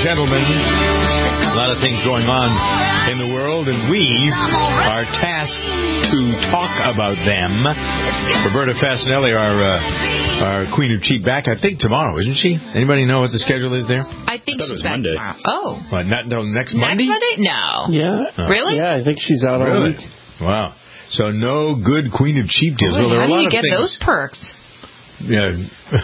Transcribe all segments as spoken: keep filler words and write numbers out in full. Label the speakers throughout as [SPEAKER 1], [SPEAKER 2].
[SPEAKER 1] gentlemen, a lot of things going on in the world, and we are tasked to talk about them. Roberta Fasanelli, our uh, our Queen of Cheap, back, I think, tomorrow, isn't she? Anybody know what the schedule is there?
[SPEAKER 2] I think
[SPEAKER 3] I
[SPEAKER 2] she's
[SPEAKER 3] back
[SPEAKER 2] Monday.
[SPEAKER 3] tomorrow.
[SPEAKER 2] Oh.
[SPEAKER 1] What, not until next,
[SPEAKER 2] next
[SPEAKER 1] Monday?
[SPEAKER 2] Monday? No.
[SPEAKER 4] Yeah.
[SPEAKER 1] Oh.
[SPEAKER 2] Really?
[SPEAKER 4] Yeah, I think she's out all
[SPEAKER 1] Really?
[SPEAKER 4] week.
[SPEAKER 1] Wow. So no good Queen of Cheap deals.
[SPEAKER 2] Boy,
[SPEAKER 1] well, there are
[SPEAKER 2] how
[SPEAKER 1] a lot
[SPEAKER 2] do you
[SPEAKER 1] of
[SPEAKER 2] get
[SPEAKER 1] things.
[SPEAKER 2] those perks?
[SPEAKER 1] Yeah,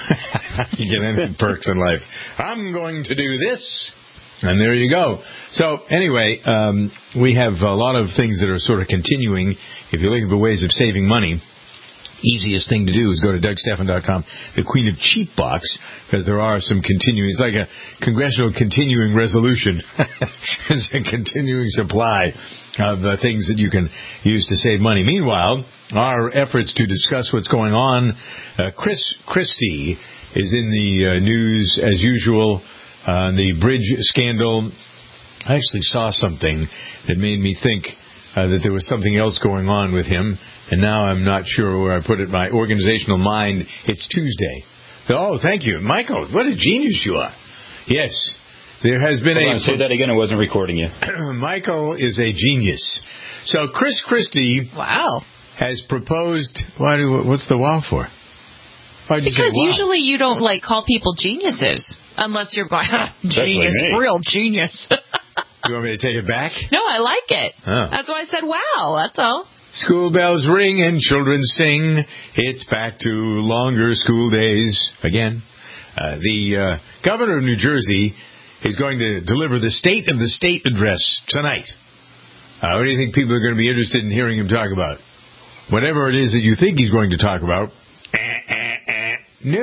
[SPEAKER 1] you get any perks in life. I'm going to do this, and there you go. So anyway, um, we have a lot of things that are sort of continuing. If you're looking for ways of saving money, easiest thing to do is go to Doug Stephan dot com, the Queen of Cheap box, because there are some continuing. It's like a congressional continuing resolution. It's a continuing supply of uh, things that you can use to save money. Meanwhile, our efforts to discuss what's going on, uh, Chris Christie is in the uh, news as usual. Uh, the bridge scandal. I actually saw something that made me think uh, that there was something else going on with him, and now I'm not sure where I put it. My organizational mind, it's Tuesday. Oh, thank you. Michael, what a genius you are. Yes, there has been
[SPEAKER 3] Hold
[SPEAKER 1] a...
[SPEAKER 3] on, say that again, I wasn't recording you.
[SPEAKER 1] Michael is a genius. So Chris Christie...
[SPEAKER 2] Wow.
[SPEAKER 1] has proposed... Why do? What's the wow for? Why'd you
[SPEAKER 2] Because
[SPEAKER 1] say wow?
[SPEAKER 2] usually you don't, like, call people geniuses. Unless you're going, genius,
[SPEAKER 3] me.
[SPEAKER 2] real genius.
[SPEAKER 1] You want me to take it back?
[SPEAKER 2] No, I like it.
[SPEAKER 1] Oh.
[SPEAKER 2] That's why I said wow, that's all.
[SPEAKER 1] School bells ring and children sing. It's back to longer school days again. Uh, the uh, governor of New Jersey is going to deliver the State of the State address tonight. Uh, what do you think people are going to be interested in hearing him talk about? Whatever it is that you think he's going to talk about. Eh, eh, eh.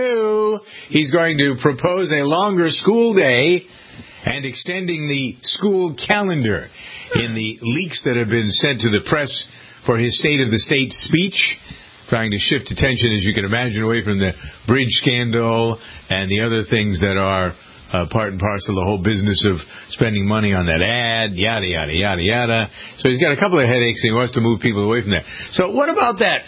[SPEAKER 1] No, he's going to propose a longer school day and extending the school calendar. In the leaks that have been sent to the press for his State of the State speech, trying to shift attention, as you can imagine, away from the bridge scandal and the other things that are uh, part and parcel of the whole business of spending money on that ad, yada, yada, yada, yada. So he's got a couple of headaches and he wants to move people away from that. So what about that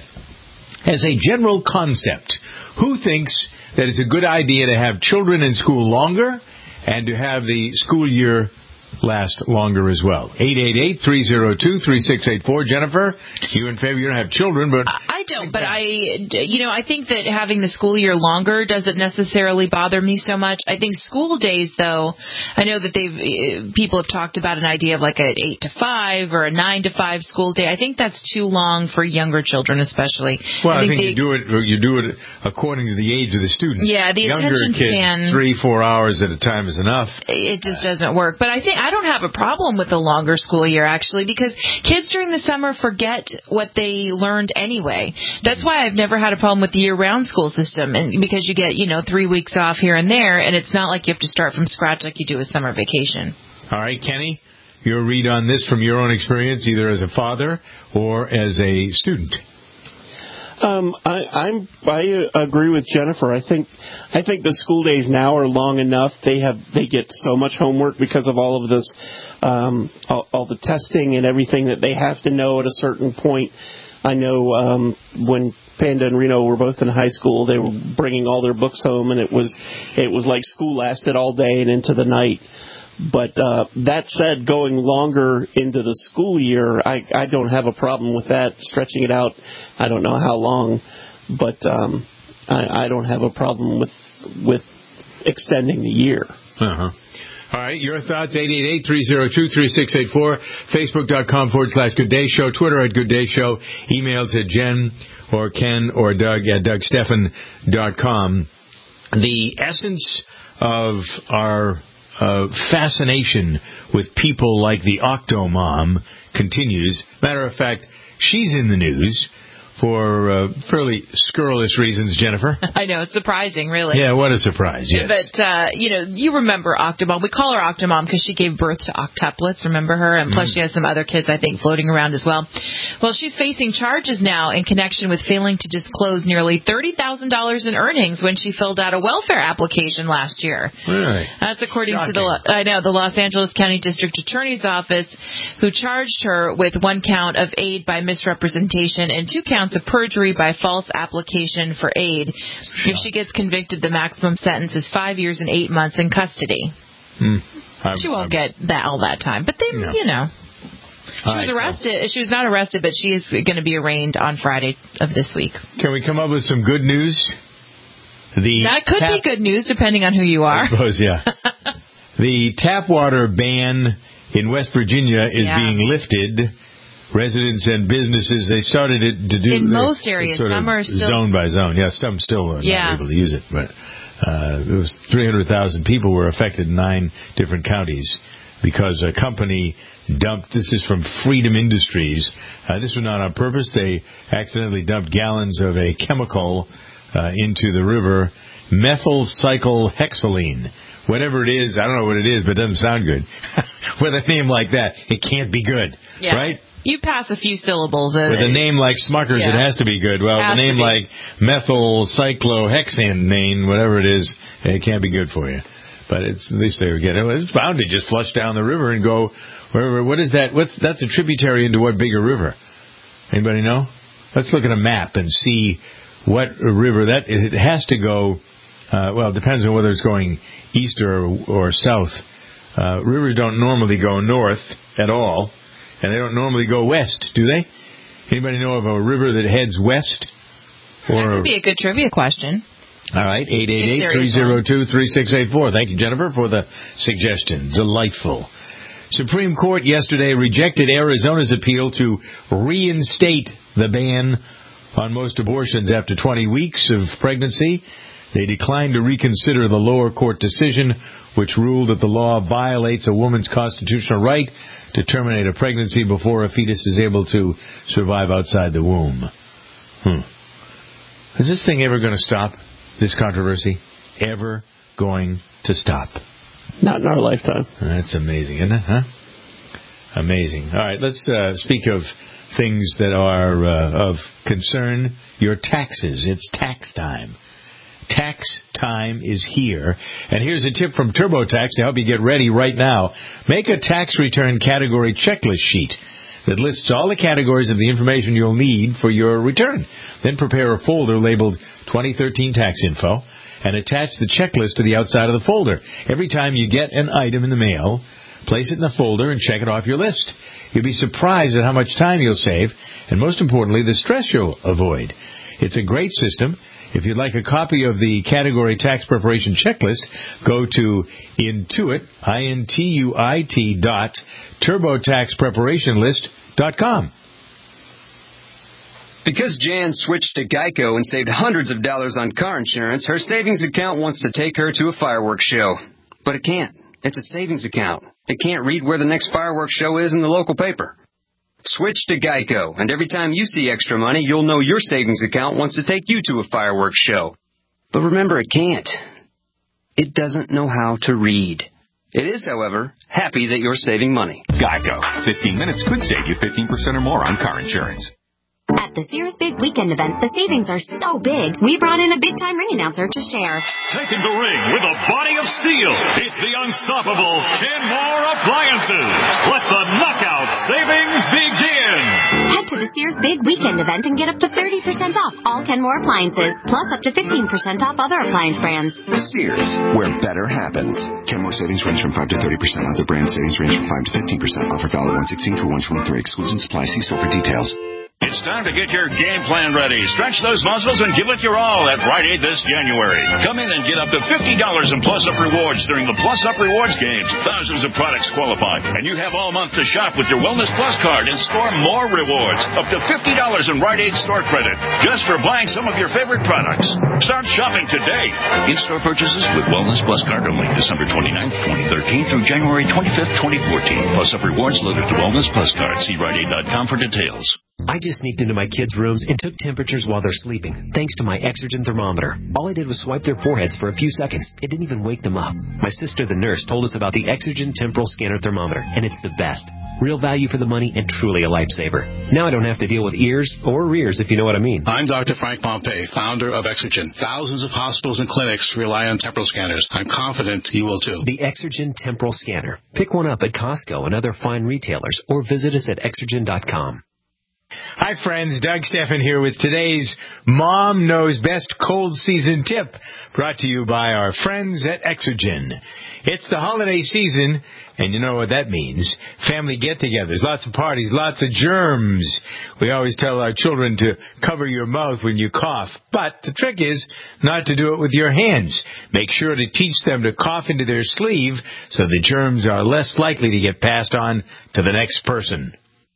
[SPEAKER 1] as a general concept? Who thinks that it's a good idea to have children in school longer and to have the school year last longer as well? eight eight eight, three oh two, three six eight four. Jennifer, you in favor? You don't have children, but...
[SPEAKER 2] I don't, but I, you know, I think that having the school year longer doesn't necessarily bother me so much. I think school days, though, I know that they've, people have talked about an idea of like an eight to five or a nine to five school day. I think that's too long for younger children, especially.
[SPEAKER 1] Well, I think,
[SPEAKER 2] I think
[SPEAKER 1] you
[SPEAKER 2] they,
[SPEAKER 1] do it you do it according to the age of the student.
[SPEAKER 2] Yeah, the
[SPEAKER 1] Younger
[SPEAKER 2] attention
[SPEAKER 1] kids,
[SPEAKER 2] span,
[SPEAKER 1] three, four hours at a time is enough.
[SPEAKER 2] It just doesn't work. But I think I don't have a problem with the longer school year, actually, because kids during the summer forget what they learned anyway. That's why I've never had a problem with the year-round school system, and because you get, you know, three weeks off here and there, and it's not like you have to start from scratch like you do a summer vacation.
[SPEAKER 1] All right, Kenny, your read on this from your own experience, either as a father or as a student.
[SPEAKER 4] Um, I, I'm I agree with Jennifer. I think I think the school days now are long enough. They have they get so much homework because of all of this, um, all, all the testing and everything that they have to know at a certain point. I know um, when Panda and Reno were both in high school, they were bringing all their books home, and it was it was like school lasted all day and into the night. But uh, that said, going longer into the school year, I, I don't have a problem with that. Stretching it out, I don't know how long, but um, I, I don't have a problem with with extending the year.
[SPEAKER 1] Uh-huh. All right, your thoughts, eight eight eight, three oh two, three six eight four, Facebook.com forward slash Good Day Show, Twitter at Good Day Show, email to Jen or Ken or Doug at Doug Stephan dot com. The essence of our uh, fascination with people like the Octomom continues. Matter of fact, she's in the news for uh, fairly scurrilous reasons, Jennifer.
[SPEAKER 2] I know, it's surprising, really.
[SPEAKER 1] Yeah, what a surprise, yes.
[SPEAKER 2] But, uh, you know, you remember Octomom. We call her Octomom because she gave birth to octuplets, remember her? And plus mm. she has some other kids, I think, floating around as well. Well, she's facing charges now in connection with failing to disclose nearly thirty thousand dollars in earnings when she filled out a welfare application last year.
[SPEAKER 1] Really?
[SPEAKER 2] That's according
[SPEAKER 1] Shocking.
[SPEAKER 2] to the, I know, the Los Angeles County District Attorney's Office, who charged her with one count of aid by misrepresentation and two counts of perjury by false application for aid. If she gets convicted, the maximum sentence is five years and eight months in custody.
[SPEAKER 1] Mm.
[SPEAKER 2] She won't I'm, get that all that time. But they, no. you know. She all was right, arrested. So. She was not arrested, but she is going to be arraigned on Friday of this week.
[SPEAKER 1] Can we come up with some good news? The
[SPEAKER 2] that could tap- be good news, depending on who you are.
[SPEAKER 1] I suppose, yeah. The tap water ban in West Virginia is yeah. being lifted. Residents and businesses, they started it to do...
[SPEAKER 2] In most areas,
[SPEAKER 1] sort
[SPEAKER 2] some
[SPEAKER 1] of
[SPEAKER 2] are still...
[SPEAKER 1] Zone by zone. Yeah, some still are
[SPEAKER 2] yeah.
[SPEAKER 1] not able to use it. But uh, there was three hundred thousand people were affected in nine different counties because a company dumped... This is from Freedom Industries. Uh, this was not on purpose. They accidentally dumped gallons of a chemical uh, into the river, methyl cyclohexylene. Whatever it is, I don't know what it is, but it doesn't sound good. With a name like that, it can't be good,
[SPEAKER 2] yeah.
[SPEAKER 1] right?
[SPEAKER 2] You pass a few syllables.
[SPEAKER 1] With a name like Smuckers, yeah. it has to be good. Well, with a name like methyl cyclohexane, whatever it is, it can't be good for you. But it's, at least they were getting it. It's bound to just flush down the river and go wherever. What is that? What's, that's a tributary into what bigger river? Anybody know? Let's look at a map and see what river that. It has to go. Uh, well, it depends on whether it's going east or, or south. Uh, rivers don't normally go north at all, and they don't normally go west, do they? Anybody know of a river that heads west?
[SPEAKER 2] Or that could be a good trivia question.
[SPEAKER 1] All right, eight eight eight, three oh two, three six eight four. Thank you, Jennifer, for the suggestion. Delightful. Supreme Court yesterday rejected Arizona's appeal to reinstate the ban on most abortions after twenty weeks of pregnancy. They declined to reconsider the lower court decision, which ruled that the law violates a woman's constitutional right to terminate a pregnancy before a fetus is able to survive outside the womb. Hmm. Is this thing ever going to stop, this controversy? Ever going to stop?
[SPEAKER 4] Not in our lifetime.
[SPEAKER 1] That's amazing, isn't it? Huh? Amazing. All right, let's uh, speak of things that are uh, of concern. Your taxes. It's tax time. Tax time is here. And here's a tip from TurboTax to help you get ready right now. Make a tax return category checklist sheet that lists all the categories of the information you'll need for your return. Then prepare a folder labeled twenty thirteen Tax Info and attach the checklist to the outside of the folder. Every time you get an item in the mail, place it in the folder and check it off your list. You'll be surprised at how much time you'll save and, most importantly, the stress you'll avoid. It's a great system. If you'd like a copy of the category tax preparation checklist, go to Intuit, I N T U I T dot turbotaxpreparationlist dot com.
[SPEAKER 3] Because Jan switched to Geico and saved hundreds of dollars on car insurance, her savings account wants to take her to a fireworks show. But it can't. It's a savings account. It can't read where the next fireworks show is in the local paper. Switch to Geico, and every time you see extra money, you'll know your savings account wants to take you to a fireworks show. But remember, it can't. It doesn't know how to read. It is, however, happy that you're saving money.
[SPEAKER 5] Geico. fifteen minutes could save you fifteen percent or more on car insurance.
[SPEAKER 6] At the Sears Big Weekend event, the savings are so big, we brought in a big-time ring announcer to share.
[SPEAKER 7] Taking the ring with a body of steel, it's the unstoppable Kenmore Appliances. Let the knockout savings begin.
[SPEAKER 6] Head to the Sears Big Weekend event and get up to thirty percent off all Kenmore appliances, plus up to fifteen percent off other appliance brands.
[SPEAKER 8] Sears, where better happens. Kenmore savings range from five to thirty percent. Other brand savings range from five to fifteen percent. Offer valid one sixteen through one twenty-three. Exclusions apply. See store for details.
[SPEAKER 7] It's time to get your game plan ready. Stretch those muscles and give it your all at Rite Aid this January. Come in and get up to fifty dollars in Plus Up Rewards during the Plus Up Rewards games. Thousands of products qualify, and you have all month to shop with your Wellness Plus card and score more rewards. Up to fifty dollars in Rite Aid store credit just for buying some of your favorite products. Start shopping today. In-store purchases with Wellness Plus card only December twenty-ninth, twenty thirteen through January twenty-fifth, twenty fourteen. Plus Up Rewards loaded to Wellness Plus card. See Rite Aid dot com for details.
[SPEAKER 9] I just sneaked into my kids' rooms and took temperatures while they're sleeping, thanks to my Exergen thermometer. All I did was swipe their foreheads for a few seconds. It didn't even wake them up. My sister, the nurse, told us about the Exergen Temporal Scanner Thermometer, and it's the best. Real value for the money and truly a lifesaver. Now I don't have to deal with ears or rears, if you know what I mean.
[SPEAKER 10] I'm Doctor Frank Pompey, founder of Exergen. Thousands of hospitals and clinics rely on temporal scanners. I'm confident you will too.
[SPEAKER 9] The Exergen Temporal Scanner. Pick one up at Costco and other fine retailers, or visit us at Exergen dot com.
[SPEAKER 1] Hi, friends. Doug Steffen here with today's Mom Knows Best Cold Season Tip, brought to you by our friends at Exergen. It's the holiday season, and you know what that means. Family get-togethers, lots of parties, lots of germs. We always tell our children to cover your mouth when you cough, but the trick is not to do it with your hands. Make sure to teach them to cough into their sleeve so the germs are less likely to get passed on to the next person.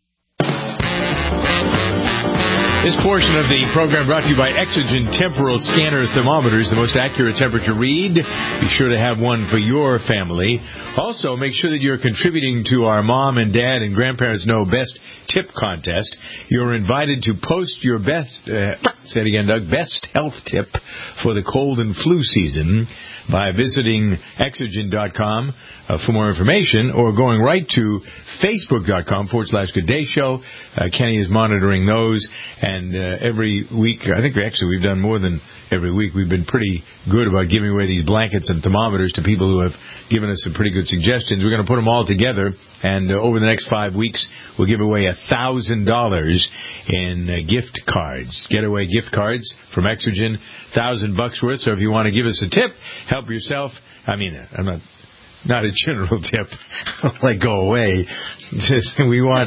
[SPEAKER 1] This portion of the program brought to you by Exergen Temporal Scanner Thermometers, the most accurate temperature read. Be sure to have one for your family. Also, make sure that you're contributing to our Mom and Dad and Grandparents Know Best Tip Contest. You're invited to post your best, uh, say it again, Doug, best health tip for the cold and flu season by visiting Exergen dot com uh, for more information, or going right to Facebook.com forward slash Good Day Show. Uh, Kenny is monitoring those, and uh, every week, I think we actually we've done more than every week. We've been pretty good about giving away these blankets and thermometers to people who have given us some pretty good suggestions. We're going to put them all together, and uh, over the next five weeks, we'll give away one thousand dollars in uh, gift cards, getaway gift cards from Exergen, one thousand bucks worth. So if you want to give us a tip, help yourself. I mean, I'm not not a general tip, like go away. Just, we want.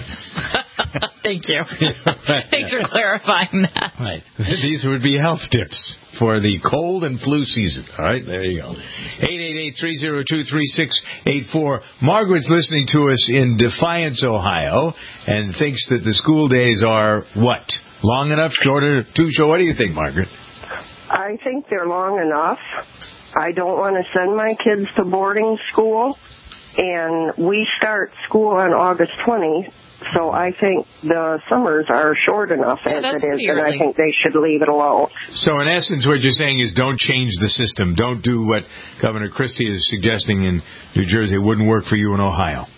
[SPEAKER 2] Thank you. Thanks for clarifying that.
[SPEAKER 1] Right. These would be health tips for the cold and flu season. All right, there you go. eight eight eight, three oh two, three six eight four. Margaret's listening to us in Defiance, Ohio, and thinks that the school days are what? Long enough, shorter, too short? What do you think, Margaret?
[SPEAKER 11] I think they're long enough. I don't want to send my kids to boarding school, and we start school on August twentieth. So I think the summers are short enough
[SPEAKER 2] yeah,
[SPEAKER 11] as it is, and I think they should leave it alone.
[SPEAKER 1] So in essence, what you're saying is don't change the system. Don't do what Governor Christie is suggesting in New Jersey. It wouldn't work for you in Ohio.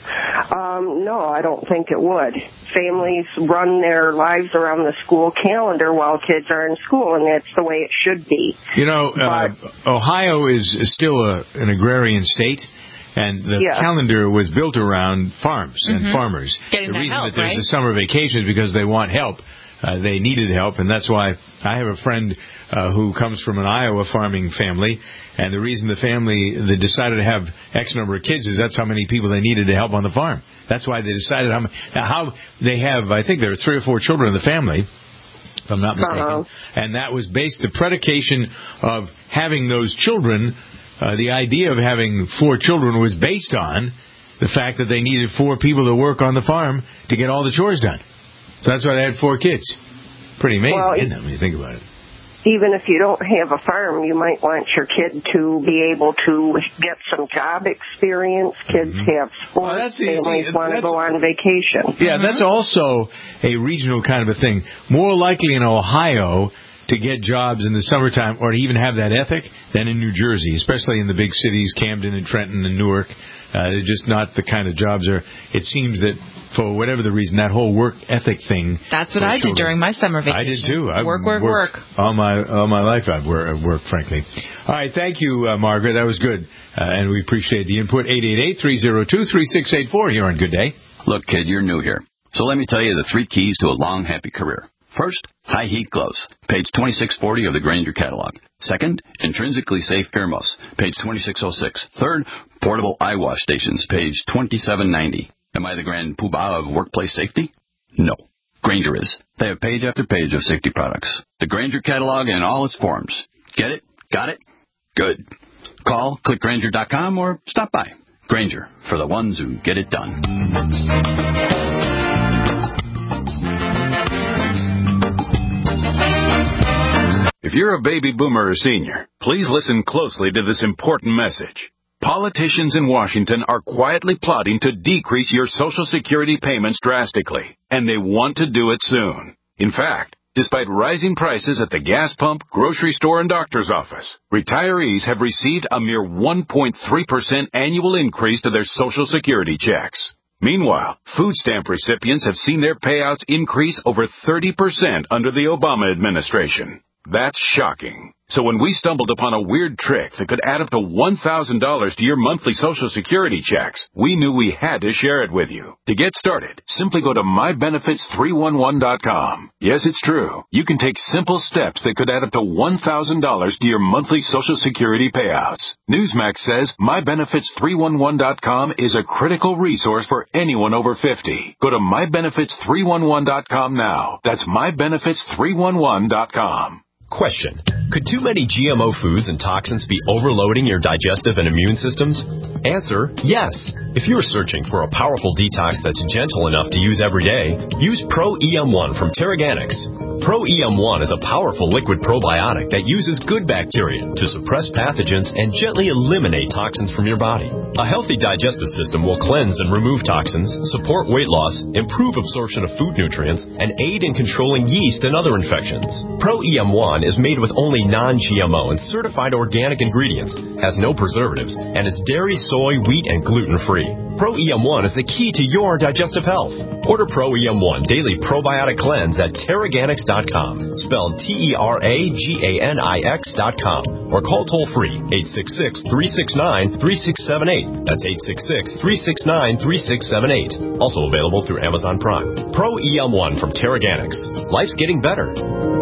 [SPEAKER 11] Um, no, I don't think it would. Families run their lives around the school calendar while kids are in school, and that's the way it should be.
[SPEAKER 1] You know, uh, Ohio is still a, an agrarian state. And the
[SPEAKER 11] yeah.
[SPEAKER 1] calendar was built around farms
[SPEAKER 2] mm-hmm.
[SPEAKER 1] and farmers.
[SPEAKER 2] Getting
[SPEAKER 1] the reason
[SPEAKER 2] that, help,
[SPEAKER 1] that there's
[SPEAKER 2] right?
[SPEAKER 1] a summer vacation is because they want help. Uh, they needed help, and that's why I have a friend uh, who comes from an Iowa farming family, and the reason the family they decided to have X number of kids is that's how many people they needed to help on the farm. That's why they decided how, how they have, I think there are three or four children in the family, if I'm not mistaken, uh-huh. and that was based, the predication of having those children. Uh, the idea of having four children was based on the fact that they needed four people to work on the farm to get all the chores done. So that's why they had four kids. Pretty amazing, well, isn't it, when you think about it?
[SPEAKER 11] Even if you don't have a farm, you might want your kid to be able to get some job experience. Kids mm-hmm. have sports. Well, that's, families see, want to go on vacation.
[SPEAKER 1] Yeah, mm-hmm. that's also a regional kind of a thing. More likely in Ohio to get jobs in the summertime or to even have that ethic than in New Jersey, especially in the big cities, Camden and Trenton and Newark. Uh, they're just not the kind of jobs are. It seems that for whatever the reason, that whole work ethic thing.
[SPEAKER 2] That's what I children, did during my summer vacation.
[SPEAKER 1] I did too. I've
[SPEAKER 2] work, work, work.
[SPEAKER 1] All my all my life I've worked, work, frankly. All right, thank you, uh, Margaret. That was good, uh, and we appreciate the input. eight eight eight, three oh two, three six eight four here on Good Day.
[SPEAKER 12] Look, kid, you're new here, so let me tell you the three keys to a long, happy career. First, high heat gloves, page twenty-six forty of the Grainger catalog. Second, intrinsically safe earmuffs, page twenty-six oh six. Third, portable eye wash stations, page twenty-seven ninety. Am I the grand poobah of workplace safety? No. Grainger is. They have page after page of safety products. The Grainger catalog in all its forms. Get it? Got it? Good. Call, click Grainger dot com, or stop by. Grainger, for the ones who get it done.
[SPEAKER 13] If you're a baby boomer or senior, please listen closely to this important message. Politicians in Washington are quietly plotting to decrease your Social Security payments drastically, and they want to do it soon. In fact, despite rising prices at the gas pump, grocery store, and doctor's office, retirees have received a mere one point three percent annual increase to their Social Security checks. Meanwhile, food stamp recipients have seen their payouts increase over thirty percent under the Obama administration. That's shocking. So when we stumbled upon a weird trick that could add up to one thousand dollars to your monthly Social Security checks, we knew we had to share it with you. To get started, simply go to my benefits three one one dot com. Yes, it's true. You can take simple steps that could add up to one thousand dollars to your monthly Social Security payouts. Newsmax says my benefits three one one dot com is a critical resource for anyone over fifty. Go to my benefits three one one dot com now. That's my benefits three one one dot com.
[SPEAKER 14] Question. Could too many G M O foods and toxins be overloading your digestive and immune systems? Answer, yes. If you're searching for a powerful detox that's gentle enough to use every day, use Pro E M one from Terraganics. Pro E M one is a powerful liquid probiotic that uses good bacteria to suppress pathogens and gently eliminate toxins from your body. A healthy digestive system will cleanse and remove toxins, support weight loss, improve absorption of food nutrients, and aid in controlling yeast and other infections. Pro E M one is made with only non-G M O and certified organic ingredients, has no preservatives, and is dairy, soy, wheat, and gluten-free. Pro E M one is the key to your digestive health. Order Pro E M one Daily Probiotic Cleanse at Terraganics dot com, spelled T E R A G A N I X dot com, or call toll-free eight six six, three six nine, three six seven eight. That's eight six six, three six nine, three six seven eight. Also available through Amazon Prime. Pro E M one from Terraganics. Life's getting better.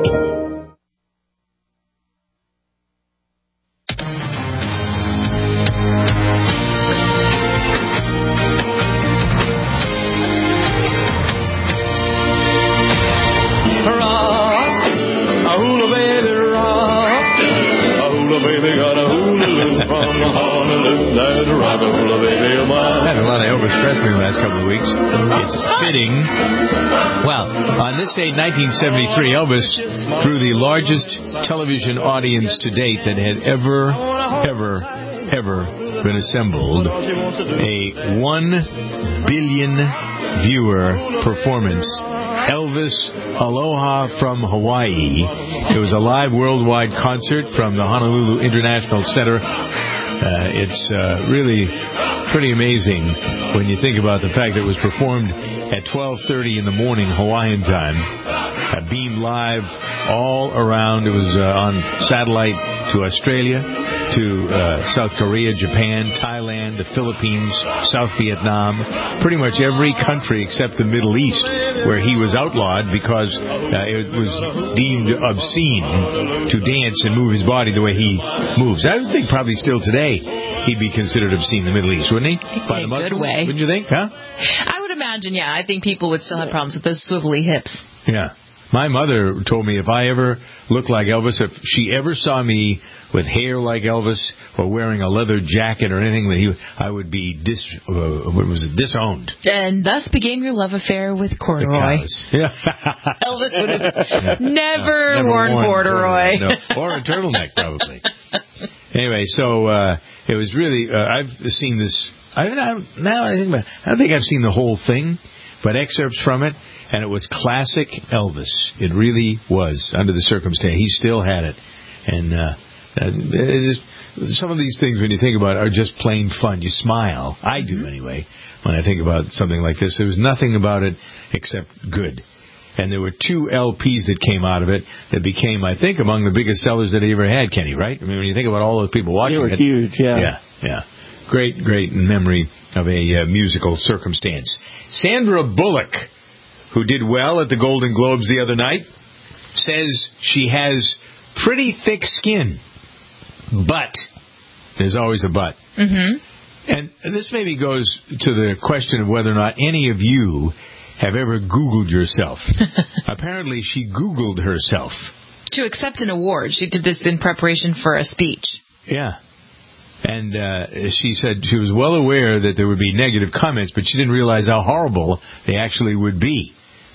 [SPEAKER 1] In nineteen seventy-three, Elvis drew the largest television audience to date that had ever, ever, ever been assembled. A one billion viewer performance. Elvis Aloha from Hawaii. It was a live worldwide concert from the Honolulu International Center. Uh, it's uh, really pretty amazing when you think about the fact that it was performed at twelve thirty in the morning Hawaiian time, uh, beamed live all around. It was uh, on satellite to Australia, to uh, South Korea, Japan, Thailand, the Philippines, South Vietnam, pretty much every country except the Middle East, where he was outlawed because uh, it was deemed obscene to dance and move his body the way he moves. I would think probably still today he'd be considered obscene in the Middle East, wouldn't he?
[SPEAKER 2] In a good way.
[SPEAKER 1] Wouldn't you think, huh?
[SPEAKER 2] I would imagine, yeah. I think people would still have problems with those swivelly hips.
[SPEAKER 1] Yeah. My mother told me if I ever looked like Elvis, if she ever saw me with hair like Elvis or wearing a leather jacket or anything, that he, I would be dis, uh, what was it, disowned.
[SPEAKER 2] And thus began your love affair with corduroy.
[SPEAKER 1] Yeah.
[SPEAKER 2] Elvis would have never,
[SPEAKER 1] no, never
[SPEAKER 2] worn,
[SPEAKER 1] worn
[SPEAKER 2] corduroy.
[SPEAKER 1] corduroy no. Or a turtleneck, probably. Anyway, so uh, it was really, uh, I've seen this, I, I, now I think about it, I don't think I've seen the whole thing, but excerpts from it. And it was classic Elvis. It really was, under the circumstance. He still had it. And uh, it just, some of these things, when you think about it, are just plain fun. You smile. I do, anyway, when I think about something like this. There was nothing about it except good. And there were two L Ps that came out of it that became, I think, among the biggest sellers that he ever had, Kenny, right? I mean, when you think about all those people watching it.
[SPEAKER 4] They were huge, yeah.
[SPEAKER 1] Yeah, yeah. Great, great memory of a uh, musical circumstance. Sandra Bullock, who did well at the Golden Globes the other night, says she has pretty thick skin. But, there's always a but.
[SPEAKER 2] Mm-hmm.
[SPEAKER 1] And this maybe goes to the question of whether or not any of you have ever Googled yourself. Apparently, she Googled herself.
[SPEAKER 2] To accept an award. She did this in preparation for a speech.
[SPEAKER 1] Yeah. And uh, she said she was well aware that there would be negative comments, but she didn't realize how horrible they actually would be.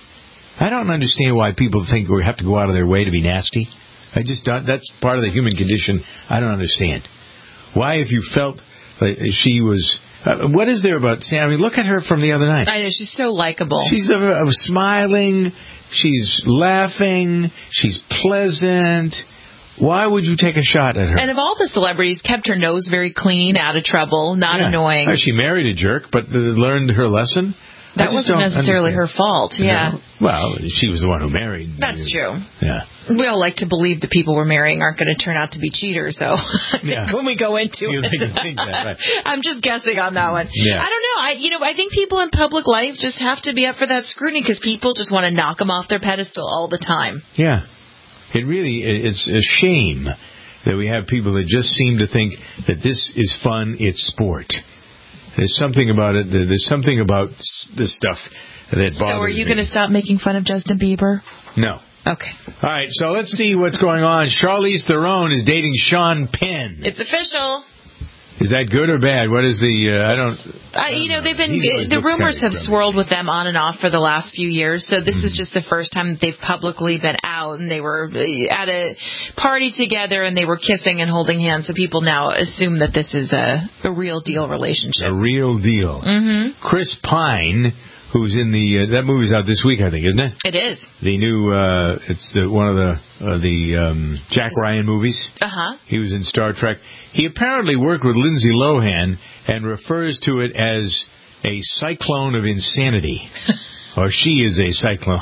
[SPEAKER 1] I don't understand why people think we have to go out of their way to be nasty. I just don't. That's part of the human condition. I don't understand. Why, if you felt like she was... Uh, what is there about Sam? I mean, look at her from the other night.
[SPEAKER 2] I know, she's so likable.
[SPEAKER 1] She's uh, uh, smiling. She's laughing. She's pleasant. Why would you take a shot at her?
[SPEAKER 2] And of all the celebrities, kept her nose very clean, out of trouble, not
[SPEAKER 1] yeah.
[SPEAKER 2] annoying.
[SPEAKER 1] Uh, she married a jerk, but uh, learned her lesson.
[SPEAKER 2] That wasn't necessarily
[SPEAKER 1] understand.
[SPEAKER 2] her fault, yeah.
[SPEAKER 1] No. Well, she was the one who married.
[SPEAKER 2] That's true.
[SPEAKER 1] Yeah.
[SPEAKER 2] We all like to believe the people we're marrying aren't going to turn out to be cheaters, though.
[SPEAKER 1] Yeah.
[SPEAKER 2] When we go into
[SPEAKER 1] you
[SPEAKER 2] it.
[SPEAKER 1] think, think that, right.
[SPEAKER 2] I'm just guessing on that one.
[SPEAKER 1] Yeah.
[SPEAKER 2] I don't know. I, you know, I think people in public life just have to be up for that scrutiny because people just want to knock them off their pedestal all the time.
[SPEAKER 1] Yeah. It really, it's a shame that we have people that just seem to think that this is fun, it's sport. There's something about it, there's something about this stuff that bothers me.
[SPEAKER 2] So are you going to stop making fun of Justin Bieber?
[SPEAKER 1] No.
[SPEAKER 2] Okay.
[SPEAKER 1] All right, so let's see what's going on. Charlize Theron is dating Sean Penn.
[SPEAKER 2] It's official.
[SPEAKER 1] Is that good or bad? What is the, uh, I don't...
[SPEAKER 2] Uh, you know, they've been,
[SPEAKER 1] He
[SPEAKER 2] the rumors
[SPEAKER 1] kind of
[SPEAKER 2] have swirled with them on and off for the last few years, so this mm-hmm. is just the first time that they've publicly been out, and they were at a party together, and they were kissing and holding hands, so people now assume that this is a, a real deal relationship.
[SPEAKER 1] A real deal.
[SPEAKER 2] Mm-hmm.
[SPEAKER 1] Chris Pine, who's in the, uh, that movie's out this week, I think, isn't it?
[SPEAKER 2] It is.
[SPEAKER 1] The new, uh, it's the, one of the, uh, the, um, Jack Ryan movies.
[SPEAKER 2] Uh-huh.
[SPEAKER 1] He was in Star Trek. He apparently worked with Lindsay Lohan and refers to it as a cyclone of insanity. Or she is a cyclone.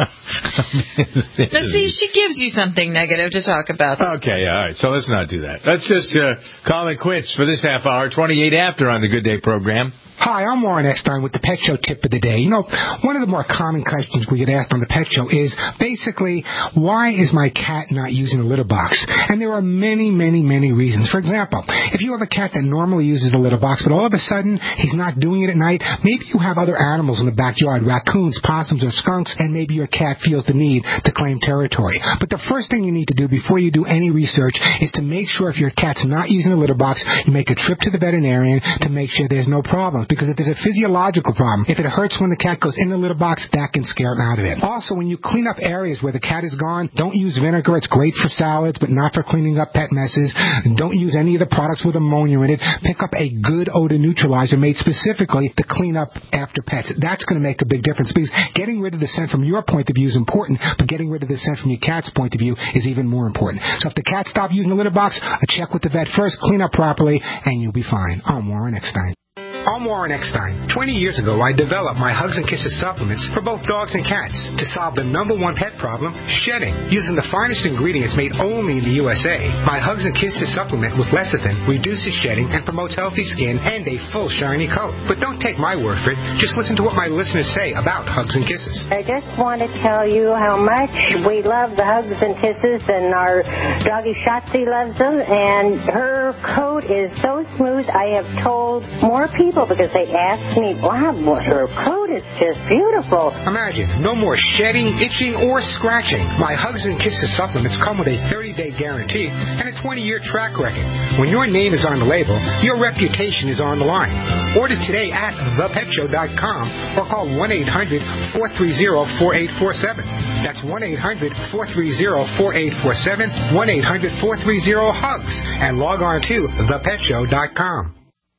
[SPEAKER 2] Now, see, she gives you something negative to talk about.
[SPEAKER 1] Okay, all right. So let's not do that. Let's just uh, call it quits for this half hour. twenty-eight after on the Good Day program.
[SPEAKER 15] Hi, I'm Warren Eckstein with the Pet Show tip of the day. You know, one of the more common questions we get asked on the Pet Show is basically, why is my cat not using a litter box? And there are many, many, many reasons. For example, if you have a cat that normally uses a litter box, but all of a sudden he's not doing it at night, maybe you have other animals in the backyard, raccoons, possums, or skunks, and maybe your cat feels the need to claim territory. But the first thing you need to do before you do any research is to make sure if your cat's not using a litter box, you make a trip to the veterinarian to make sure there's no problems. Because if there's a physiological problem, if it hurts when the cat goes in the litter box, that can scare him out of it. Also, when you clean up areas where the cat is gone, don't use vinegar. It's great for salads, but not for cleaning up pet messes. Don't use any of the products with ammonia in it. Pick up a good odor neutralizer made specifically to clean up after pets. That's going to make a big difference because getting rid of the scent from your point of view is important, but getting rid of the scent from your cat's point of view is even more important. So if the cat stops using the litter box, a check with the vet first, clean up properly, and you'll be fine. I'm Warren Eckstein. I'm Warren Eckstein. Twenty years ago, I developed my Hugs and Kisses supplements for both dogs and cats to solve the number one pet problem, shedding. Using the finest ingredients made only in the U S A, my Hugs and Kisses supplement with lecithin reduces shedding and promotes healthy skin and a full shiny coat. But don't take my word for it. Just listen to what my listeners say about Hugs and Kisses.
[SPEAKER 16] I just want to tell you how much we love the Hugs and Kisses, and our doggy Shotzi loves them, and her coat is so smooth. I have told more people because they ask me, wow, her coat is just beautiful.
[SPEAKER 15] Imagine, no more shedding, itching, or scratching. My Hugs and Kisses supplements come with a thirty-day guarantee and a twenty-year track record. When your name is on the label, your reputation is on the line. Order today at the pet show dot com or call one eight hundred four three zero four eight four seven. That's one eight hundred four three zero four eight four seven, one eight hundred four three zero HUGS, and log on to the pet show dot com.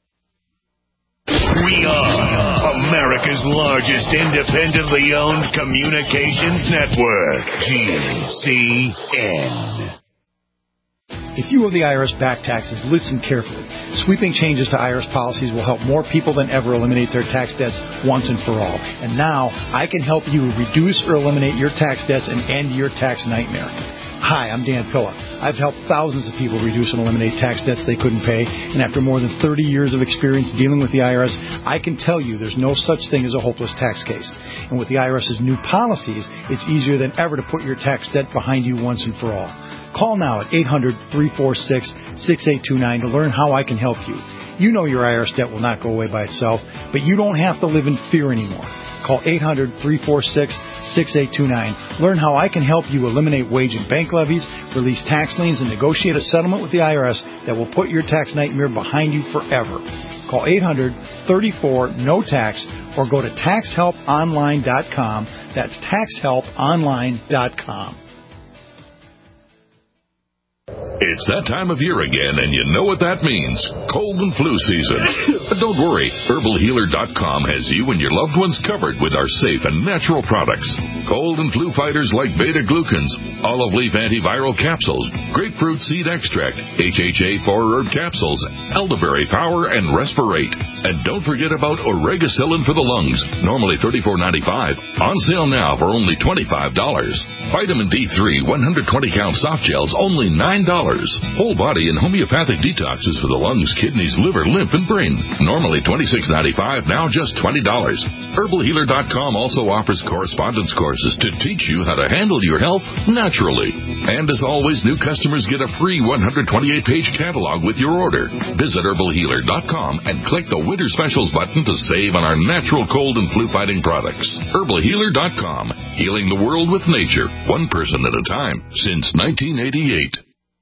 [SPEAKER 17] We are America's largest independently owned communications network, G C N.
[SPEAKER 18] If you owe the I R S back taxes, listen carefully. Sweeping changes to I R S policies will help more people than ever eliminate their tax debts once and for all. And now, I can help you reduce or eliminate your tax debts and end your tax nightmare. Hi, I'm Dan Pilla. I've helped thousands of people reduce and eliminate tax debts they couldn't pay, and after more than thirty years of experience dealing with the I R S, I can tell you there's no such thing as a hopeless tax case. And with the I R S's new policies, it's easier than ever to put your tax debt behind you once and for all. Call now at eight hundred three four six six eight two nine to learn how I can help you. You know your I R S debt will not go away by itself, but you don't have to live in fear anymore. Call eight hundred three four six six eight two nine. Learn how I can help you eliminate wage and bank levies, release tax liens, and negotiate a settlement with the I R S that will put your tax nightmare behind you forever. Call eight hundred three four N O tax or go to tax help online dot com. That's tax help online dot com.
[SPEAKER 19] It's that time of year again, and you know what that means. Cold and flu season. But don't worry. Herbal Healer dot com has you and your loved ones covered with our safe and natural products. Cold and flu fighters like beta-glucans, olive leaf antiviral capsules, grapefruit seed extract, H H A four herb capsules, elderberry power, and Respirate. And don't forget about Oregacillin for the lungs, normally thirty-four ninety-five, on sale now for only twenty-five dollars. Vitamin D three one hundred twenty count soft gels, only nine dollars. Whole body and homeopathic detoxes for the lungs, kidneys, liver, lymph, and brain. Normally twenty-six ninety-five, now just twenty dollars. Herbal Healer dot com also offers correspondence courses to teach you how to handle your health naturally. And as always, new customers get a free one hundred twenty-eight page catalog with your order. Visit Herbal Healer dot com and click the Winter Specials button to save on our natural cold and flu fighting products. Herbal Healer dot com, healing the world with nature, one person at a time, since nineteen eighty-eight.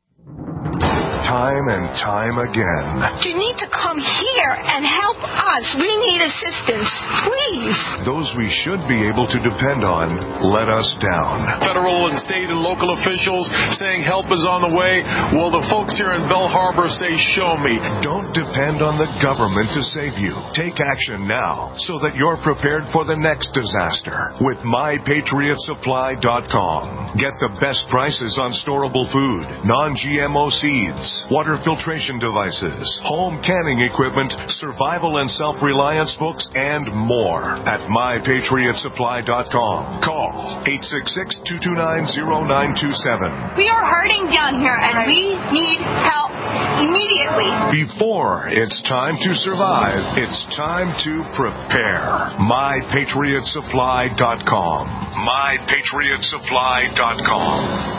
[SPEAKER 20] Time and time again.
[SPEAKER 21] You need to come here and help us. We need assistance, please.
[SPEAKER 20] Those we should be able to depend on let us down.
[SPEAKER 22] Federal and state and local officials saying help is on the way. Well, the folks here in Bell Harbor say, show me.
[SPEAKER 20] Don't depend on the government to save you. Take action now so that you're prepared for the next disaster with my patriot supply dot com. Get the best prices on storable food, non-G M O seeds, water filtration devices, home canning equipment, survival and self-reliance books, and more at my patriot supply dot com. Call eight six six, two two nine, zero nine two seven.
[SPEAKER 21] We are hurting down here, and we need help immediately.
[SPEAKER 20] Before it's time to survive, it's time to prepare. my patriot supply dot com. my patriot supply dot com.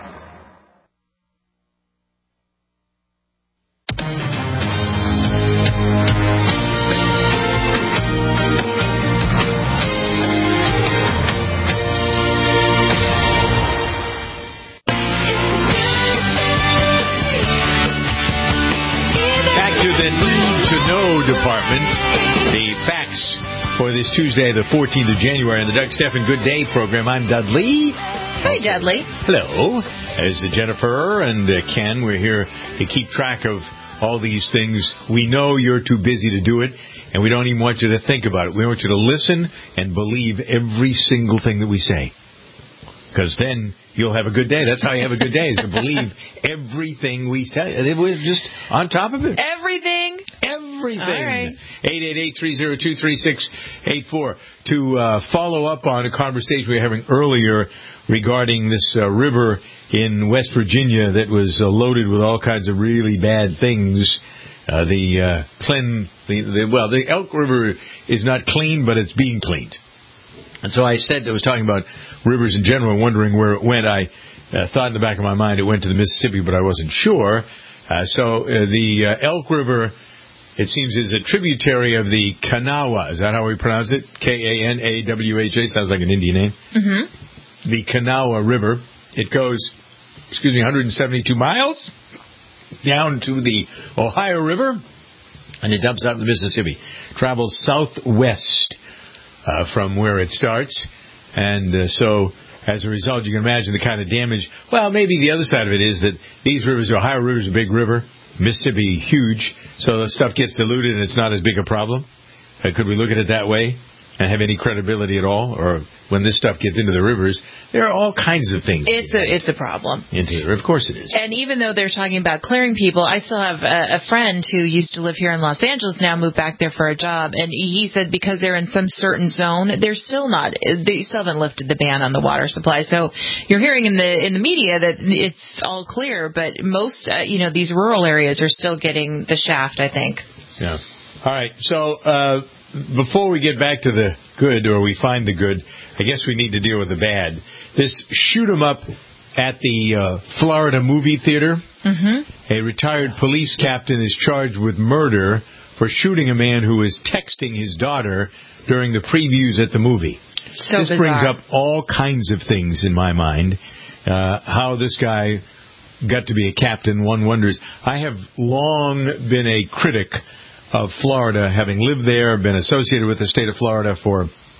[SPEAKER 1] Department. The facts for this Tuesday, the fourteenth of January, in the Doug Stephan Good Day program. I'm Dudley.
[SPEAKER 2] Hi, Dudley.
[SPEAKER 1] Hello. As Jennifer and uh, Ken, we're here to keep track of all these things. We know you're too busy to do it, and we don't even want you to think about it. We want you to listen and believe every single thing that we say. Because then you'll have a good day. That's how you have a good day, is to believe everything we say. We're just on top of it.
[SPEAKER 2] Everything?
[SPEAKER 1] Everything.
[SPEAKER 2] All right.
[SPEAKER 1] eight eight eight, three oh two, three six eight four. To uh, follow up on a conversation we were having earlier regarding this uh, river in West Virginia that was uh, loaded with all kinds of really bad things. Uh, the, uh, clean, the, the, well, the Elk River is not clean, but it's being cleaned. And so I said, I was talking about rivers in general, wondering where it went. I uh, thought in the back of my mind it went to the Mississippi, but I wasn't sure. Uh, so uh, the uh, Elk River, it seems, is a tributary of the Kanawha. Is that how we pronounce it? K A N A W H A. Sounds like an Indian name. Mm-hmm. The Kanawha River. It goes, excuse me, one hundred seventy-two miles down to the Ohio River, and it dumps out in the Mississippi. Travels southwest Uh, from where it starts, and uh, so as a result, you can imagine the kind of damage. Well, maybe the other side of it is that these rivers, the Ohio River is a big river, Mississippi huge, so the stuff gets diluted and it's not as big a problem. Uh, could we look at it that way and have any credibility at all? Or when this stuff gets into the rivers, there are all kinds of things.
[SPEAKER 2] It's a it's a problem.
[SPEAKER 1] Into the river, of course it is.
[SPEAKER 2] And even though they're talking about clearing people, I still have a, a friend who used to live here in Los Angeles, now moved back there for a job, and he said because they're in some certain zone, they're still not. They still haven't lifted the ban on the water supply. So you're hearing in the in the media that it's all clear, but most uh, you know these rural areas are still getting the shaft, I think.
[SPEAKER 1] Yeah. All right. So. Uh, Before we get back to the good, or we find the good, I guess we need to deal with the bad. This shoot 'em up at the uh, Florida movie theater. Mm-hmm. A retired police captain is charged with murder for shooting a man who was texting his daughter during the previews at the movie.
[SPEAKER 2] So
[SPEAKER 1] this
[SPEAKER 2] bizarre.
[SPEAKER 1] brings up all kinds of things in my mind. Uh, how this guy got to be a captain, one wonders. I have long been a critic of Florida, having lived there, been associated with the state of Florida for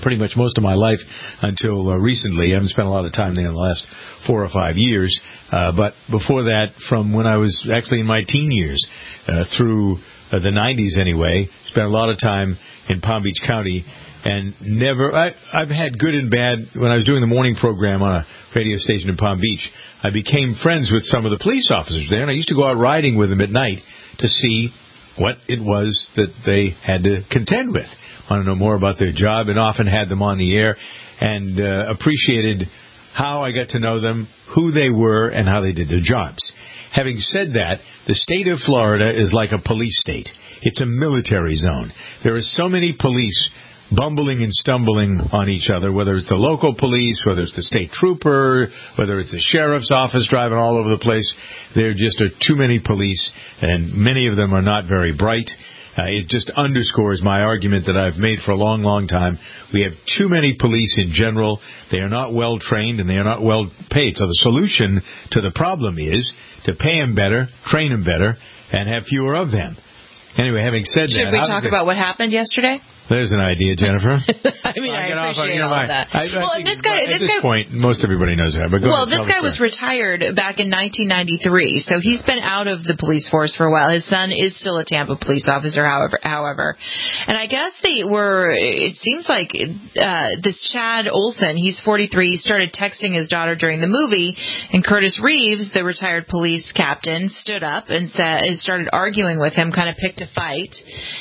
[SPEAKER 1] pretty much most of my life until uh, recently. I haven't spent a lot of time there in the last four or five years. Uh, but before that, from when I was actually in my teen years uh, through uh, the nineties anyway, spent a lot of time in Palm Beach County. And never, I, I've had good and bad. When I was doing the morning program on a radio station in Palm Beach, I became friends with some of the police officers there, and I used to go out riding with them at night to see what it was that they had to contend with. Want to know more about their job, and often had them on the air, and uh, appreciated how I got to know them, who they were, and how they did their jobs. Having said that, the state of Florida is like a police state. It's a military zone. There are so many police bumbling and stumbling on each other, whether it's the local police, whether it's the state trooper, whether it's the sheriff's office driving all over the place. There just are too many police, and many of them are not very bright. Uh, it just underscores my argument that I've made for a long, long time. We have too many police in general. They are not well trained, and they are not well paid. So the solution to the problem is to pay them better, train them better, and have fewer of them. Anyway, having said
[SPEAKER 2] Should
[SPEAKER 1] that...
[SPEAKER 2] Should we talk about what happened yesterday?
[SPEAKER 1] There's an idea, Jennifer.
[SPEAKER 2] I mean, I, I appreciate on, you know, all that.
[SPEAKER 1] I, I
[SPEAKER 2] well,
[SPEAKER 1] think
[SPEAKER 2] this guy,
[SPEAKER 1] at
[SPEAKER 2] this,
[SPEAKER 1] this
[SPEAKER 2] guy,
[SPEAKER 1] point, most everybody knows that. But go
[SPEAKER 2] well,
[SPEAKER 1] ahead,
[SPEAKER 2] this guy was retired back in nineteen ninety-three, so he's been out of the police force for a while. His son is still a Tampa police officer, however. However, and I guess they were. It seems like uh, this Chad Olson, he's forty-three. He started texting his daughter during the movie, and Curtis Reeves, the retired police captain, stood up and said, started arguing with him, kind of picked a fight,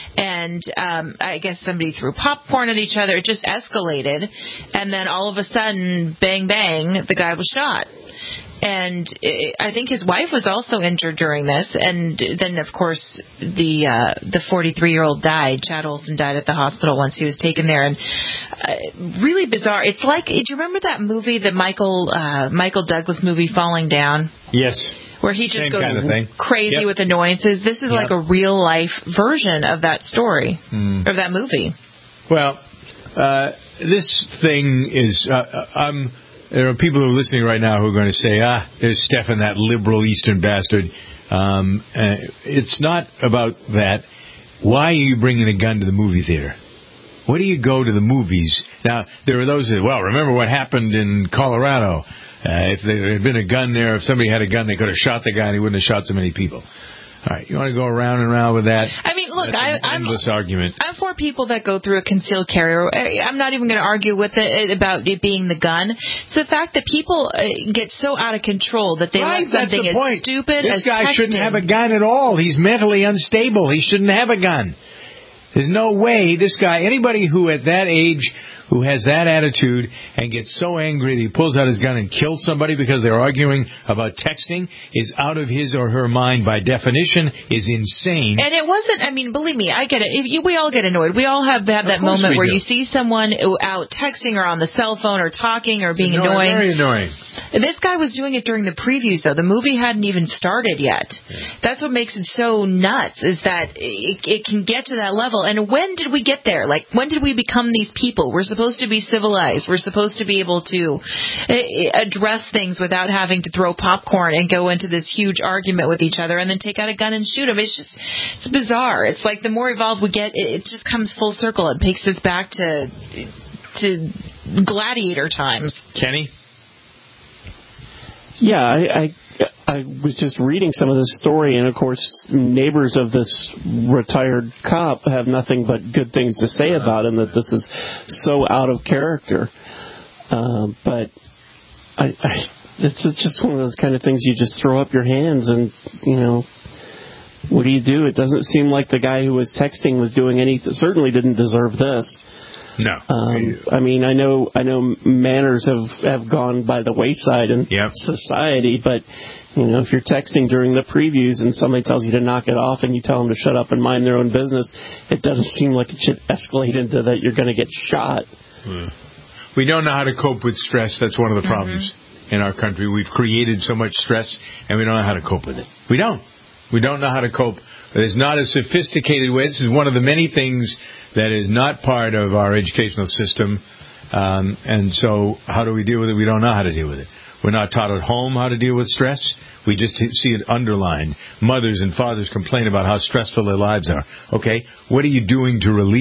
[SPEAKER 2] and um, I guess somebody threw popcorn at each other. It just escalated, and then all of a sudden, bang, bang, the guy was shot. And it, I think his wife was also injured during this, and then, of course, the uh, the forty-three-year-old died. Chad Olson died at the hospital once he was taken there, and uh, really bizarre. It's like, do you remember that movie, the Michael uh, Michael Douglas movie, Falling Down?
[SPEAKER 1] Yes. Where
[SPEAKER 2] he just
[SPEAKER 1] Same
[SPEAKER 2] goes
[SPEAKER 1] kind of thing.
[SPEAKER 2] crazy
[SPEAKER 1] Yep.
[SPEAKER 2] with annoyances. This is
[SPEAKER 1] Yep.
[SPEAKER 2] like a real-life version of that story,
[SPEAKER 1] mm.
[SPEAKER 2] of that movie.
[SPEAKER 1] Well, uh, this thing is, uh, I'm, there are people who are listening right now who are going to say, ah, there's Stefan, that liberal Eastern bastard. Um, uh, it's not about that. Why are you bringing a gun to the movie theater? Why do you go to the movies? Now, there are those that, well, remember what happened in Colorado. Uh, if there had been a gun there, if somebody had a gun, they could have shot the guy and he wouldn't have shot so many people. All right, you want to go around and around with that?
[SPEAKER 2] I mean, look,
[SPEAKER 1] That's
[SPEAKER 2] I,
[SPEAKER 1] an
[SPEAKER 2] I'm
[SPEAKER 1] endless argument.
[SPEAKER 2] I'm for people that go through a concealed carry. I'm not even going to argue with it about it being the gun. It's the fact that people uh, get so out of control that they
[SPEAKER 1] Right,
[SPEAKER 2] let something
[SPEAKER 1] that's the
[SPEAKER 2] as
[SPEAKER 1] point.
[SPEAKER 2] stupid
[SPEAKER 1] This
[SPEAKER 2] as
[SPEAKER 1] guy
[SPEAKER 2] texting.
[SPEAKER 1] shouldn't have a gun at all. He's mentally unstable. He shouldn't have a gun. There's no way this guy, anybody who at that age, who has that attitude and gets so angry that he pulls out his gun and kills somebody because they're arguing about texting, is out of his or her mind by definition, is insane.
[SPEAKER 2] And it wasn't, I mean, believe me, I get it. If you, we all get annoyed. We all have had that
[SPEAKER 1] course
[SPEAKER 2] moment
[SPEAKER 1] we
[SPEAKER 2] where
[SPEAKER 1] do.
[SPEAKER 2] you see someone out texting or on the cell phone or talking or being
[SPEAKER 1] It's
[SPEAKER 2] annoying.
[SPEAKER 1] Very annoying.
[SPEAKER 2] This guy was doing it during the previews, though. The movie hadn't even started yet. That's what makes it so nuts, is that it, it can get to that level. And when did we get there? Like, when did we become these people? We're supposed to be civilized. We're supposed to be able to uh, address things without having to throw popcorn and go into this huge argument with each other and then take out a gun and shoot them. It's just, it's bizarre. It's like the more evolved we get, it, it just comes full circle. It takes us back to to gladiator times.
[SPEAKER 1] Kenny?
[SPEAKER 4] Yeah, I, I I was just reading some of this story, and of course, neighbors of this retired cop have nothing but good things to say about him. That this is so out of character. Um, but I, I, it's just one of those kind of things you just throw up your hands, and you know, what do you do? It doesn't seem like the guy who was texting was doing anything. Certainly didn't deserve this.
[SPEAKER 1] No.
[SPEAKER 4] Um, I mean, I know, I know, manners have have gone by the wayside in
[SPEAKER 1] yep.
[SPEAKER 4] society, but you know, if you're texting during the previews and somebody tells you to knock it off and you tell them to shut up and mind their own business, it doesn't seem like it should escalate into that you're going to get shot.
[SPEAKER 1] Hmm. We don't know how to cope with stress. That's one of the problems mm-hmm. in our country. We've created so much stress, and we don't know how to cope with it. We don't. We don't know how to cope. There's not a sophisticated way. This is one of the many things that is not part of our educational system. Um, and so how do we deal with it? We don't know how to deal with it. We're not taught at home how to deal with stress. We just see it underlined. Mothers and fathers complain about how stressful their lives are. Okay, what are you doing to relieve it?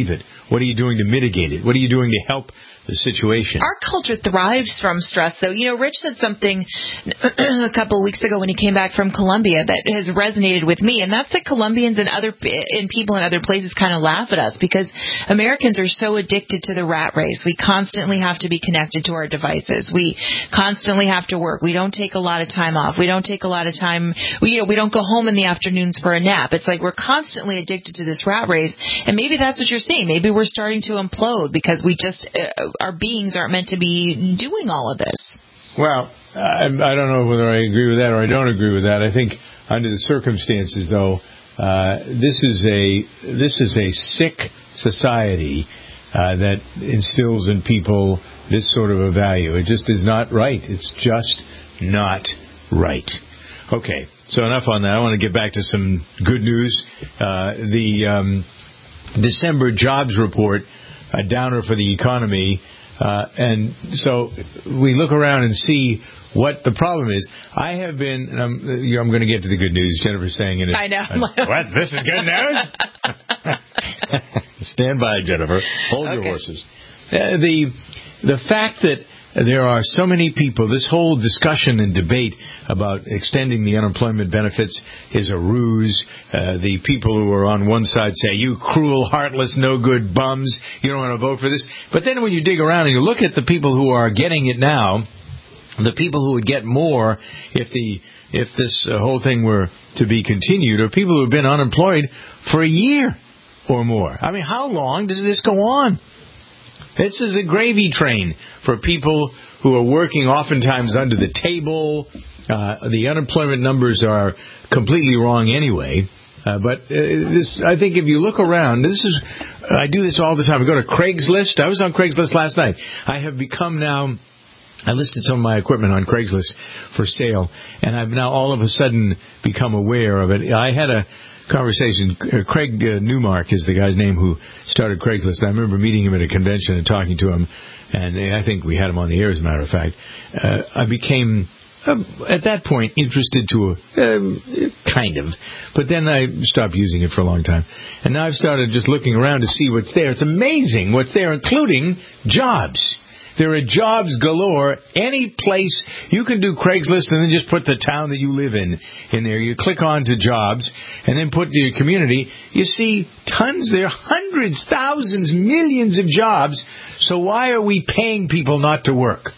[SPEAKER 1] What are you doing to mitigate it? What are you doing to help the situation?
[SPEAKER 2] Our culture thrives from stress, though. You know, Rich said something a couple of weeks ago when he came back from Colombia that has resonated with me, and that's that Colombians and other and people in other places kind of laugh at us because Americans are so addicted to the rat race. We constantly have to be connected to our devices. We constantly have to work. We don't take a lot of time off. We don't take a lot of time. We, you know, we don't go home in the afternoons for a nap. It's like we're constantly addicted to this rat race, and maybe that's what you're seeing. Maybe we're starting to implode because we just uh, our beings aren't meant to be doing all of this.
[SPEAKER 1] Well, I, I don't know whether I agree with that or I don't agree with that. I think under the circumstances, though, uh, this is a this is a sick society uh, that instills in people this sort of a value. It just is not right. It's just not right. Okay, so enough on that. I want to get back to some good news. Uh, the um, December jobs report, a downer for the economy. Uh, and so we look around and see what the problem is. I have been, and I'm, I'm going to get to the good news. Jennifer's saying it.
[SPEAKER 2] I know.
[SPEAKER 1] Uh, what? This is good news? Stand by, Jennifer. Hold okay. your horses. Uh, the the fact that there are so many people, this whole discussion and debate about extending the unemployment benefits is a ruse. Uh, the people who are on one side say, you cruel, heartless, no-good bums, you don't want to vote for this. But then when you dig around and you look at the people who are getting it now, the people who would get more if the if this uh, whole thing were to be continued are people who have been unemployed for a year or more. I mean, how long does this go on? This is a gravy train for people who are working oftentimes under the table. Uh, the unemployment numbers are completely wrong anyway. Uh, but uh, this, I think if you look around, this is I do this all the time. I go to Craigslist. I was on Craigslist last night. I have become now, I listed some of my equipment on Craigslist for sale, and I've now all of a sudden become aware of it. I had a conversation. Uh, Craig uh, Newmark is the guy's name who started Craigslist. I remember meeting him at a convention and talking to him, and I think we had him on the air, as a matter of fact. Uh, I became, uh, at that point, interested to a, um, kind of, but then I stopped using it for a long time. And now I've started just looking around to see what's there. It's amazing what's there, including jobs. There are jobs galore. Any place you can do Craigslist and then just put the town that you live in in there. You click on to jobs and then put your community. You see tons there, hundreds, thousands, millions of jobs. So why are we paying people not to work?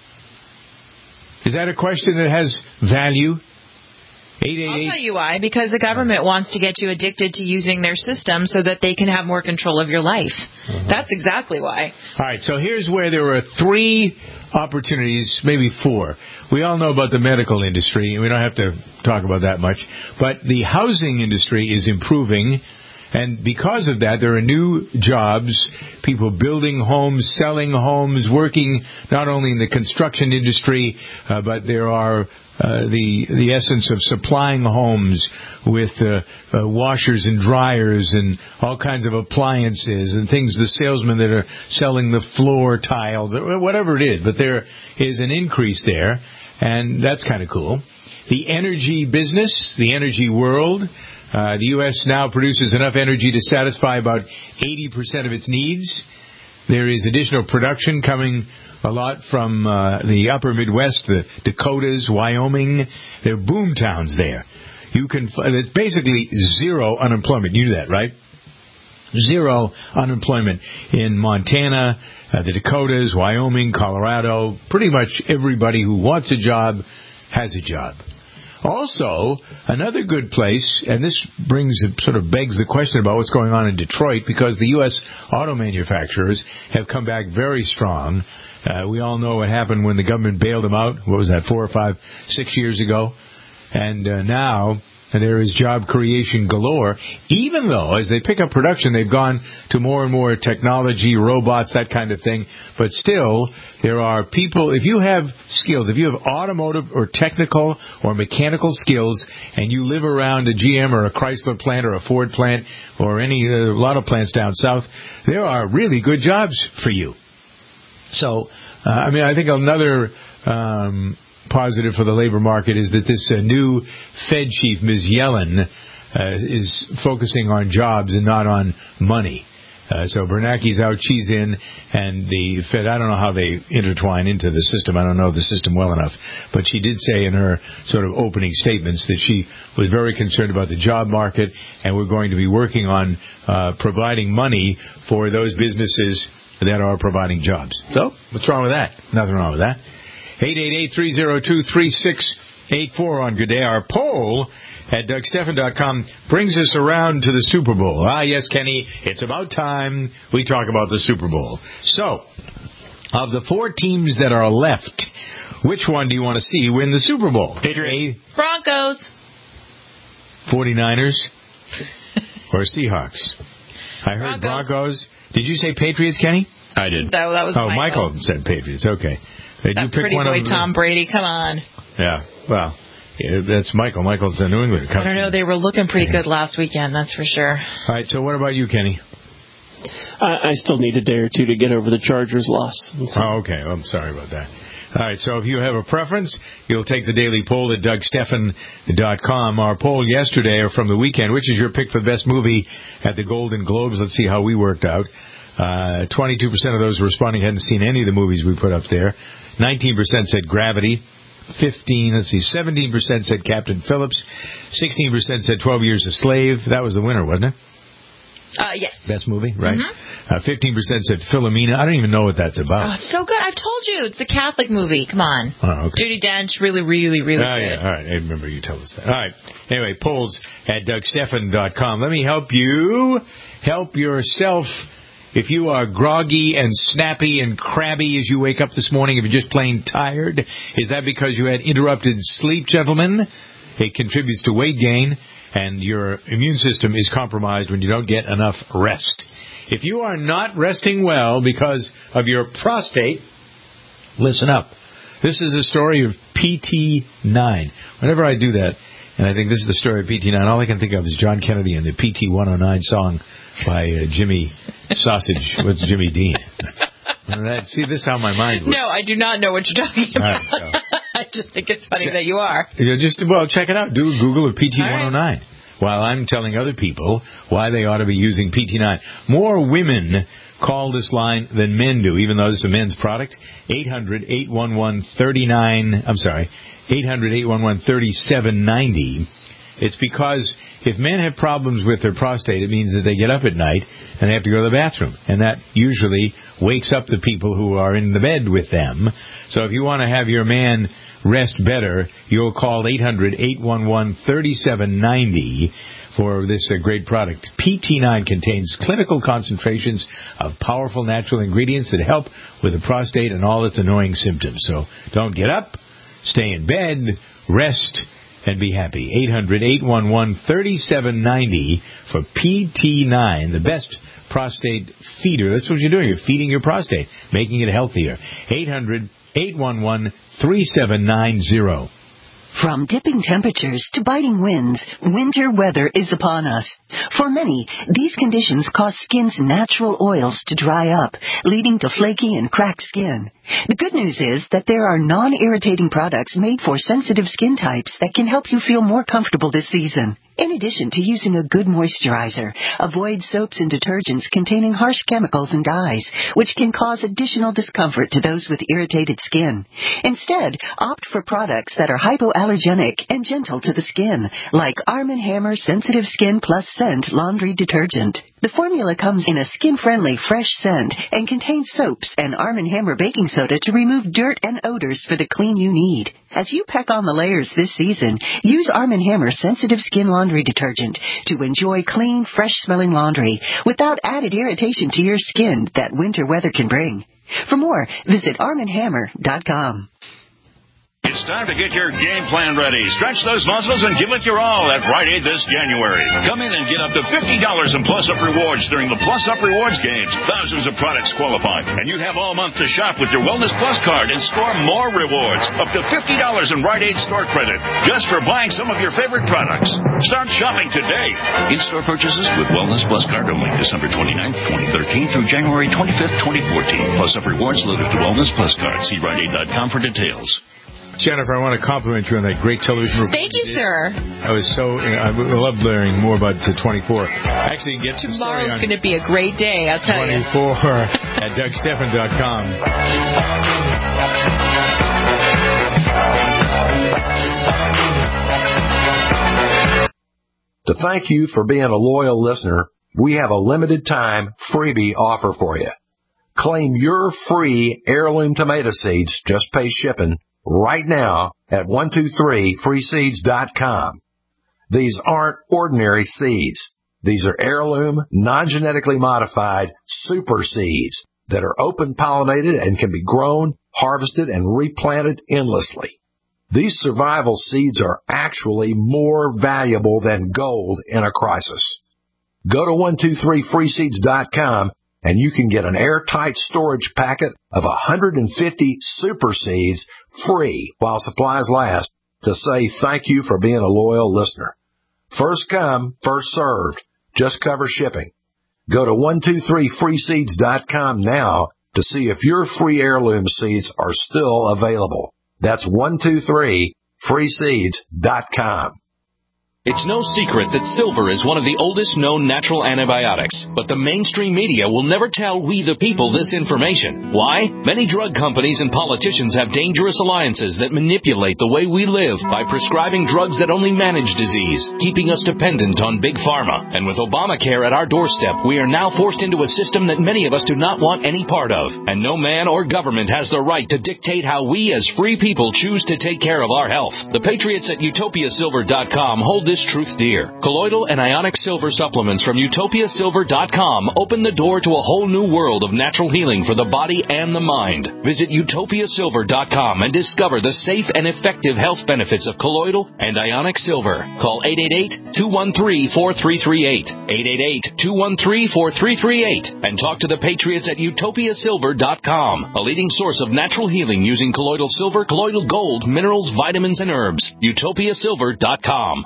[SPEAKER 1] Is that a question that has value? eight eight eight
[SPEAKER 2] I'll tell you why. Because the government wants to get you addicted to using their system so that they can have more control of your life. Uh-huh. That's exactly why.
[SPEAKER 1] All right, so here's where there are three opportunities, maybe four. We all know about the medical industry, and we don't have to talk about that much. But the housing industry is improving, and because of that, there are new jobs, people building homes, selling homes, working not only in the construction industry, uh, but there are Uh, the the essence of supplying homes with uh, uh, washers and dryers and all kinds of appliances and things, the salesmen that are selling the floor tiles, whatever it is. But there is an increase there, and that's kind of cool. The energy business, the energy world, uh, the U S now produces enough energy to satisfy about eighty percent of its needs. There is additional production coming a lot from uh, the upper Midwest, the Dakotas, Wyoming. They're boom towns there. You can. It's basically zero unemployment. You knew that, right? Zero unemployment in Montana, uh, the Dakotas, Wyoming, Colorado. Pretty much everybody who wants a job has a job. Also, another good place, and this brings sort of begs the question about what's going on in Detroit, because the U S auto manufacturers have come back very strong. Uh, we all know what happened when the government bailed them out. What was that, four or five, six years ago? And uh, now there is job creation galore, even though as they pick up production, they've gone to more and more technology, robots, that kind of thing. But still, there are people, if you have skills, if you have automotive or technical or mechanical skills, and you live around a G M or a Chrysler plant or a Ford plant or any uh, a lot of plants down south, there are really good jobs for you. So, uh, I mean, I think another um, positive for the labor market is that this uh, new Fed chief, Miz Yellen, uh, is focusing on jobs and not on money. Uh, so Bernanke's out, she's in, and the Fed, I don't know how they intertwine into the system. I don't know the system well enough. But she did say in her sort of opening statements that she was very concerned about the job market, and we're going to be working on uh, providing money for those businesses that are providing jobs. So, what's wrong with that? Nothing wrong with that. eight eight eight, three oh two, three six eight four on Good Day. Our poll at Doug Stephan dot com brings us around to the Super Bowl. Ah, yes, Kenny, it's about time we talk about the Super Bowl. So, of the four teams that are left, which one do you want to see win the Super Bowl?
[SPEAKER 2] Patriots. Broncos.
[SPEAKER 1] forty-niners or Seahawks? I heard Broncos. Broncos. Did you say Patriots, Kenny?
[SPEAKER 3] I did.
[SPEAKER 2] No, that was
[SPEAKER 1] oh,
[SPEAKER 2] Michael.
[SPEAKER 1] Michael said Patriots. Okay. Did
[SPEAKER 2] that
[SPEAKER 1] you pick
[SPEAKER 2] pretty
[SPEAKER 1] one
[SPEAKER 2] boy
[SPEAKER 1] of
[SPEAKER 2] Tom Brady. Come on.
[SPEAKER 1] Yeah. Well, yeah, that's Michael. Michael's a New England country.
[SPEAKER 2] I don't know. They were looking pretty good last weekend. That's for sure.
[SPEAKER 1] All right. So what about you, Kenny?
[SPEAKER 4] I, I still need a day or two to get over the Chargers' loss.
[SPEAKER 1] Oh, okay. Well, I'm sorry about that. All right, so if you have a preference, you'll take the daily poll at Doug Stephan dot com. Our poll yesterday, or from the weekend, which is your pick for the best movie at the Golden Globes? Let's see how we worked out. Uh, twenty-two percent of those responding hadn't seen any of the movies we put up there. nineteen percent said Gravity. fifteen, let's see, seventeen percent said Captain Phillips. sixteen percent said twelve Years a Slave. That was the winner, wasn't it?
[SPEAKER 2] Uh, yes.
[SPEAKER 1] Best movie, right?
[SPEAKER 2] Mm-hmm.
[SPEAKER 1] Uh, fifteen percent said Philomena. I don't even know what that's about.
[SPEAKER 2] Oh, it's so good. I've told you. It's the Catholic movie. Come on.
[SPEAKER 1] Oh, okay.
[SPEAKER 2] Judi Dench, really, really, really
[SPEAKER 1] oh,
[SPEAKER 2] good.
[SPEAKER 1] Yeah. All right. I remember you told us that. All right. Anyway, polls at Doug Stephan dot com. Let me help you help yourself. If you are groggy and snappy and crabby as you wake up this morning, if you're just plain tired, is that because you had interrupted sleep, gentlemen? It contributes to weight gain, and your immune system is compromised when you don't get enough rest. If you are not resting well because of your prostate, listen up. This is a story of P T nine. Whenever I do that, and I think this is the story of P T nine, all I can think of is John Kennedy and the P T one oh nine song by uh, Jimmy Sausage. What's Jimmy Dean? That, see, this is how my mind works.
[SPEAKER 2] No, I do not know what you're talking about.
[SPEAKER 1] Right, so.
[SPEAKER 2] I just think it's funny that you are.
[SPEAKER 1] You know, just well, check it out. Do a Google of P T one oh nine. Right. While I'm telling other people why they ought to be using P T nine. More women call this line than men do, even though this is a men's product. eight hundred, eight one one, three nine, I'm sorry, eight hundred, eight one one, three seven nine zero. It's because if men have problems with their prostate, it means that they get up at night and they have to go to the bathroom. And that usually wakes up the people who are in the bed with them. So if you want to have your man rest better, you'll call eight hundred, eight one one, three seven nine zero for this uh, great product. P T nine contains clinical concentrations of powerful natural ingredients that help with the prostate and all its annoying symptoms. So don't get up, stay in bed, rest, and be happy. eight hundred, eight one one, three seven nine zero for P T nine, the best prostate feeder. That's what you're doing. You're feeding your prostate, making it healthier. eight hundred, eight one one, three seven nine zero.
[SPEAKER 5] From dipping temperatures to biting winds, winter weather is upon us. For many, these conditions cause skin's natural oils to dry up, leading to flaky and cracked skin. The good news is that there are non-irritating products made for sensitive skin types that can help you feel more comfortable this season. In addition to using a good moisturizer, avoid soaps and detergents containing harsh chemicals and dyes, which can cause additional discomfort to those with irritated skin. Instead, opt for products that are hypoallergenic and gentle to the skin, like Arm and Hammer Sensitive Skin Plus Scent Laundry Detergent. The formula comes in a skin-friendly, fresh scent and contains soaps and Arm and Hammer baking soda to remove dirt and odors for the clean you need. As you pack on the layers this season, use Arm and Hammer Sensitive Skin Laundry Detergent to enjoy clean, fresh-smelling laundry without added irritation to your skin that winter weather can bring. For more, visit arm and hammer dot com.
[SPEAKER 7] It's time to get your game plan ready. Stretch those muscles and give it your all at Rite Aid this January. Come in and get up to fifty dollars in Plus Up Rewards during the Plus Up Rewards games. Thousands of products qualify. And you have all month to shop with your Wellness Plus card and score more rewards. Up to fifty dollars in Rite Aid store credit just for buying some of your favorite products. Start shopping today. In-store purchases with Wellness Plus card only December twenty-ninth, twenty thirteen through January twenty-fifth, twenty fourteen. Plus Up Rewards loaded to Wellness Plus card. See Rite Aid dot com for details.
[SPEAKER 1] Jennifer, I want to compliment you on that great television report.
[SPEAKER 2] Thank you, sir.
[SPEAKER 1] I was so, I loved learning more about the twenty-four. Actually, get some story
[SPEAKER 2] Tomorrow's
[SPEAKER 1] on
[SPEAKER 2] going to be a great day, I'll tell you.
[SPEAKER 1] twenty-four at Doug Stephan dot com.
[SPEAKER 3] To thank you for being a loyal listener, we have a limited time freebie offer for you. Claim your free heirloom tomato seeds, just pay shipping, right now at one two three free seeds dot com. These aren't ordinary seeds. These are heirloom, non-genetically modified super seeds that are open-pollinated and can be grown, harvested, and replanted endlessly. These survival seeds are actually more valuable than gold in a crisis. Go to one two three free seeds dot com and you can get an airtight storage packet of one hundred fifty super seeds free while supplies last to say thank you for being a loyal listener. First come, first served. Just cover shipping. Go to one two three free seeds dot com now to see if your free heirloom seeds are still available. That's one two three free seeds dot com.
[SPEAKER 6] It's no secret that silver is one of the oldest known natural antibiotics, but the mainstream media will never tell we the people this information. Why? Many drug companies and politicians have dangerous alliances that manipulate the way we live by prescribing drugs that only manage disease, keeping us dependent on big pharma. And with Obamacare at our doorstep, we are now forced into a system that many of us do not want any part of. And no man or government has the right to dictate how we as free people choose to take care of our health. The patriots at utopia silver dot com hold this truth dear. Colloidal and ionic silver supplements from utopia silver dot com open the door to a whole new world of natural healing for the body and the mind. Visit utopia silver dot com and discover the safe and effective health benefits of colloidal and ionic silver. Call eight eight eight, two one three, four three three eight, eight eight eight, two one three, four three three eight, and talk to the patriots at utopia silver dot com, a leading source of natural healing using colloidal silver, colloidal gold, minerals, vitamins, and herbs. utopia silver dot com.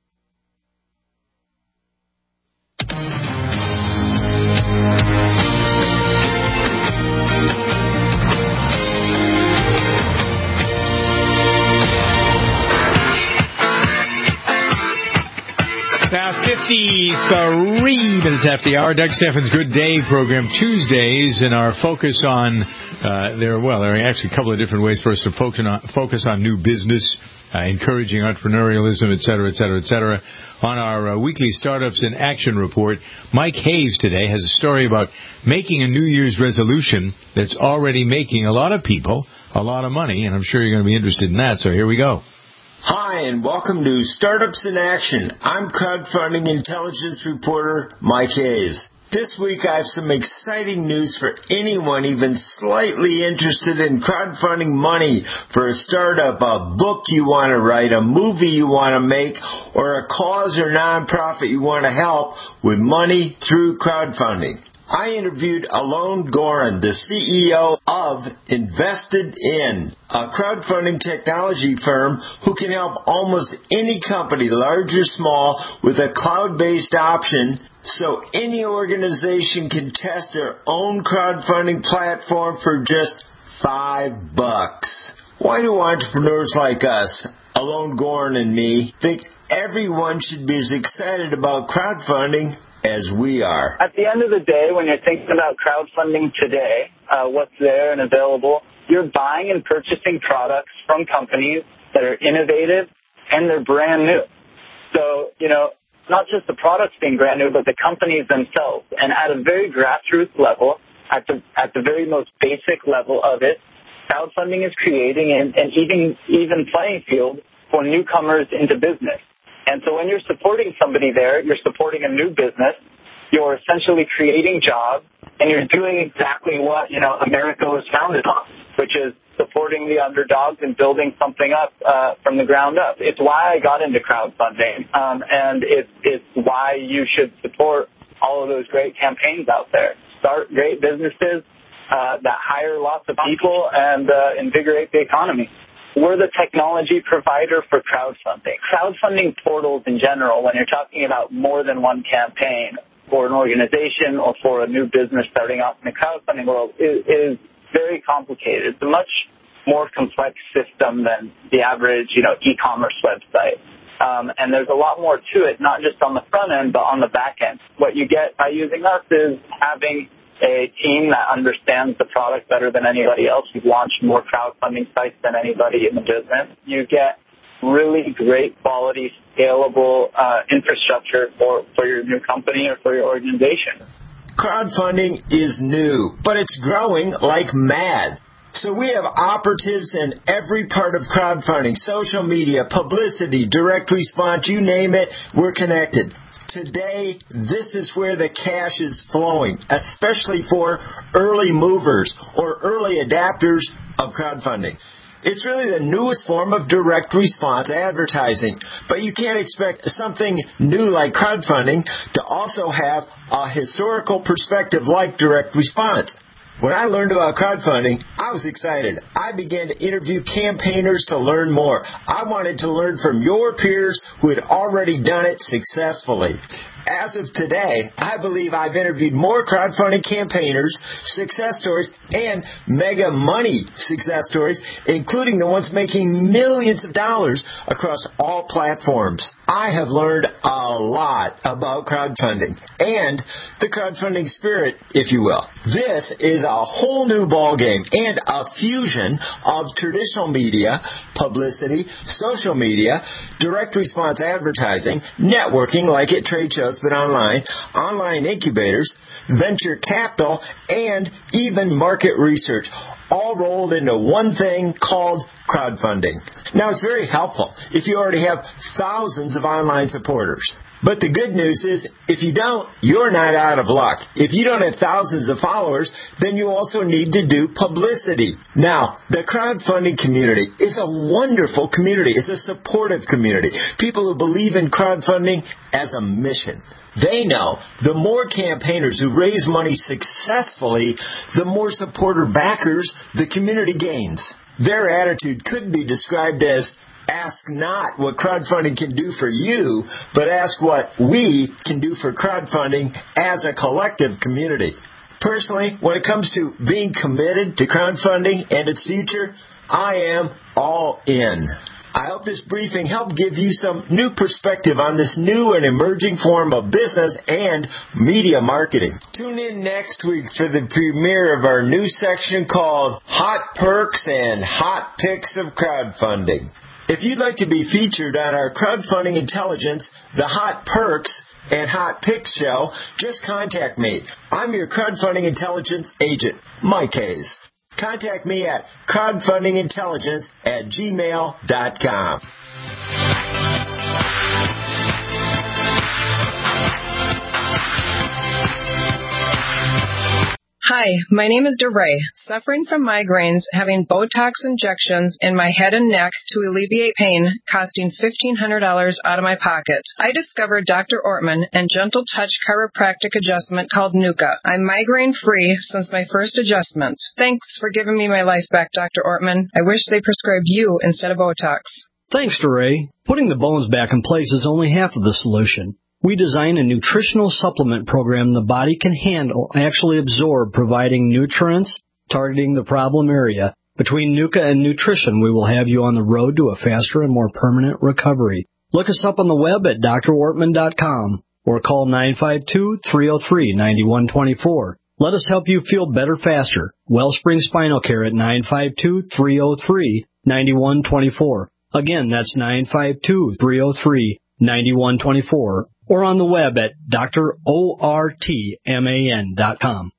[SPEAKER 1] Now, fifty-three minutes after the hour, Doug Stephan's Good Day program, Tuesdays, and our focus on, uh, there, well, there are actually a couple of different ways for us to focus on, focus on new business, uh, encouraging entrepreneurialism, et cetera, et cetera, et cetera. On our uh, weekly Startups in Action report, Mike Hayes today has a story about making a New Year's resolution that's already making a lot of people a lot of money, and I'm sure you're going to be interested in that, so here we go.
[SPEAKER 23] Hi, and welcome to Startups in Action. I'm crowdfunding intelligence reporter Mike Hayes. This week I have some exciting news for anyone even slightly interested in crowdfunding money for a startup, a book you want to write, a movie you want to make, or a cause or nonprofit you want to help with money through crowdfunding. I interviewed Alon Goren, the C E O of Invested In, a crowdfunding technology firm who can help almost any company, large or small, with a cloud-based option so any organization can test their own crowdfunding platform for just five bucks. Why do entrepreneurs like us, Alon Goren and me, think everyone should be as excited about crowdfunding as we are?
[SPEAKER 24] At the end of the day, when you're thinking about crowdfunding today, uh, what's there and available, you're buying and purchasing products from companies that are innovative and they're brand new. So, you know, not just the products being brand new, but the companies themselves. And at a very grassroots level, at the at the very most basic level of it, crowdfunding is creating an, an even, even playing field for newcomers into business. And so when you're supporting somebody there, you're supporting a new business, you're essentially creating jobs, and you're doing exactly what, you know, America was founded on, which is supporting the underdogs and building something up uh, from the ground up. It's why I got into crowdfunding, um, and it's, it's why you should support all of those great campaigns out there. Start great businesses uh, that hire lots of people and uh, invigorate the economy. We're the technology provider for crowdfunding. Crowdfunding portals in general, when you're talking about more than one campaign for an organization or for a new business starting off in the crowdfunding world, is, is very complicated. It's a much more complex system than the average, you know, e-commerce website. Um, and there's a lot more to it, not just on the front end, but on the back end. What you get by using us is having a team that understands the product better than anybody else. We've launched more crowdfunding sites than anybody in the business. You get really great quality, scalable uh, infrastructure for, for your new company or for your organization.
[SPEAKER 23] Crowdfunding is new, but it's growing like mad. So we have operatives in every part of crowdfunding, social media, publicity, direct response, you name it, we're connected. Today, this is where the cash is flowing, especially for early movers or early adapters of crowdfunding. It's really the newest form of direct response advertising, but you can't expect something new like crowdfunding to also have a historical perspective like direct response. When I learned about crowdfunding, I was excited. I began to interview campaigners to learn more. I wanted to learn from your peers who had already done it successfully. As of today, I believe I've interviewed more crowdfunding campaigners, success stories, and mega money success stories, including the ones making millions of dollars across all platforms. I have learned a lot about crowdfunding and the crowdfunding spirit, if you will. This is a whole new ballgame and a fusion of traditional media, publicity, social media, direct response advertising, networking like at trade shows, but online, online incubators, venture capital, and even market research, all rolled into one thing called crowdfunding. Now, it's very helpful if you already have thousands of online supporters. But the good news is, if you don't, you're not out of luck. If you don't have thousands of followers, then you also need to do publicity. Now, the crowdfunding community is a wonderful community. It's a supportive community. People who believe in crowdfunding as a mission. They know the more campaigners who raise money successfully, the more supporter backers the community gains. Their attitude could be described as, ask not what crowdfunding can do for you, but ask what we can do for crowdfunding as a collective community. Personally, when it comes to being committed to crowdfunding and its future, I am all in. I hope this briefing helped give you some new perspective on this new and emerging form of business and media marketing. Tune in next week for the premiere of our new section called Hot Perks and Hot Picks of Crowdfunding. If you'd like to be featured on our Crowdfunding Intelligence, the Hot Perks and Hot Picks show, just contact me. I'm your Crowdfunding Intelligence agent, Mike Hayes. Contact me at crowdfundingintelligence at gmail dot com.
[SPEAKER 8] Hi, my name is DeRay, suffering from migraines, having Botox injections in my head and neck to alleviate pain, costing fifteen hundred dollars out of my pocket. I discovered Doctor Ortman and Gentle Touch chiropractic adjustment called Nuka. I'm migraine-free since my first adjustment. Thanks for giving me my life back, Doctor Ortman. I wish they prescribed you instead of Botox.
[SPEAKER 9] Thanks, DeRay. Putting the bones back in place is only half of the solution. We design a nutritional supplement program the body can handle, actually absorb, providing nutrients, targeting the problem area. Between Nuka and nutrition, we will have you on the road to a faster and more permanent recovery. Look us up on the web at D R ortman dot com or call nine five two, three oh three, nine one two four. Let us help you feel better faster. Wellspring Spinal Care at nine five two, three oh three, nine one two four. Again, that's nine five two, three oh three, nine one two four. Or on the web at D R ortman dot com.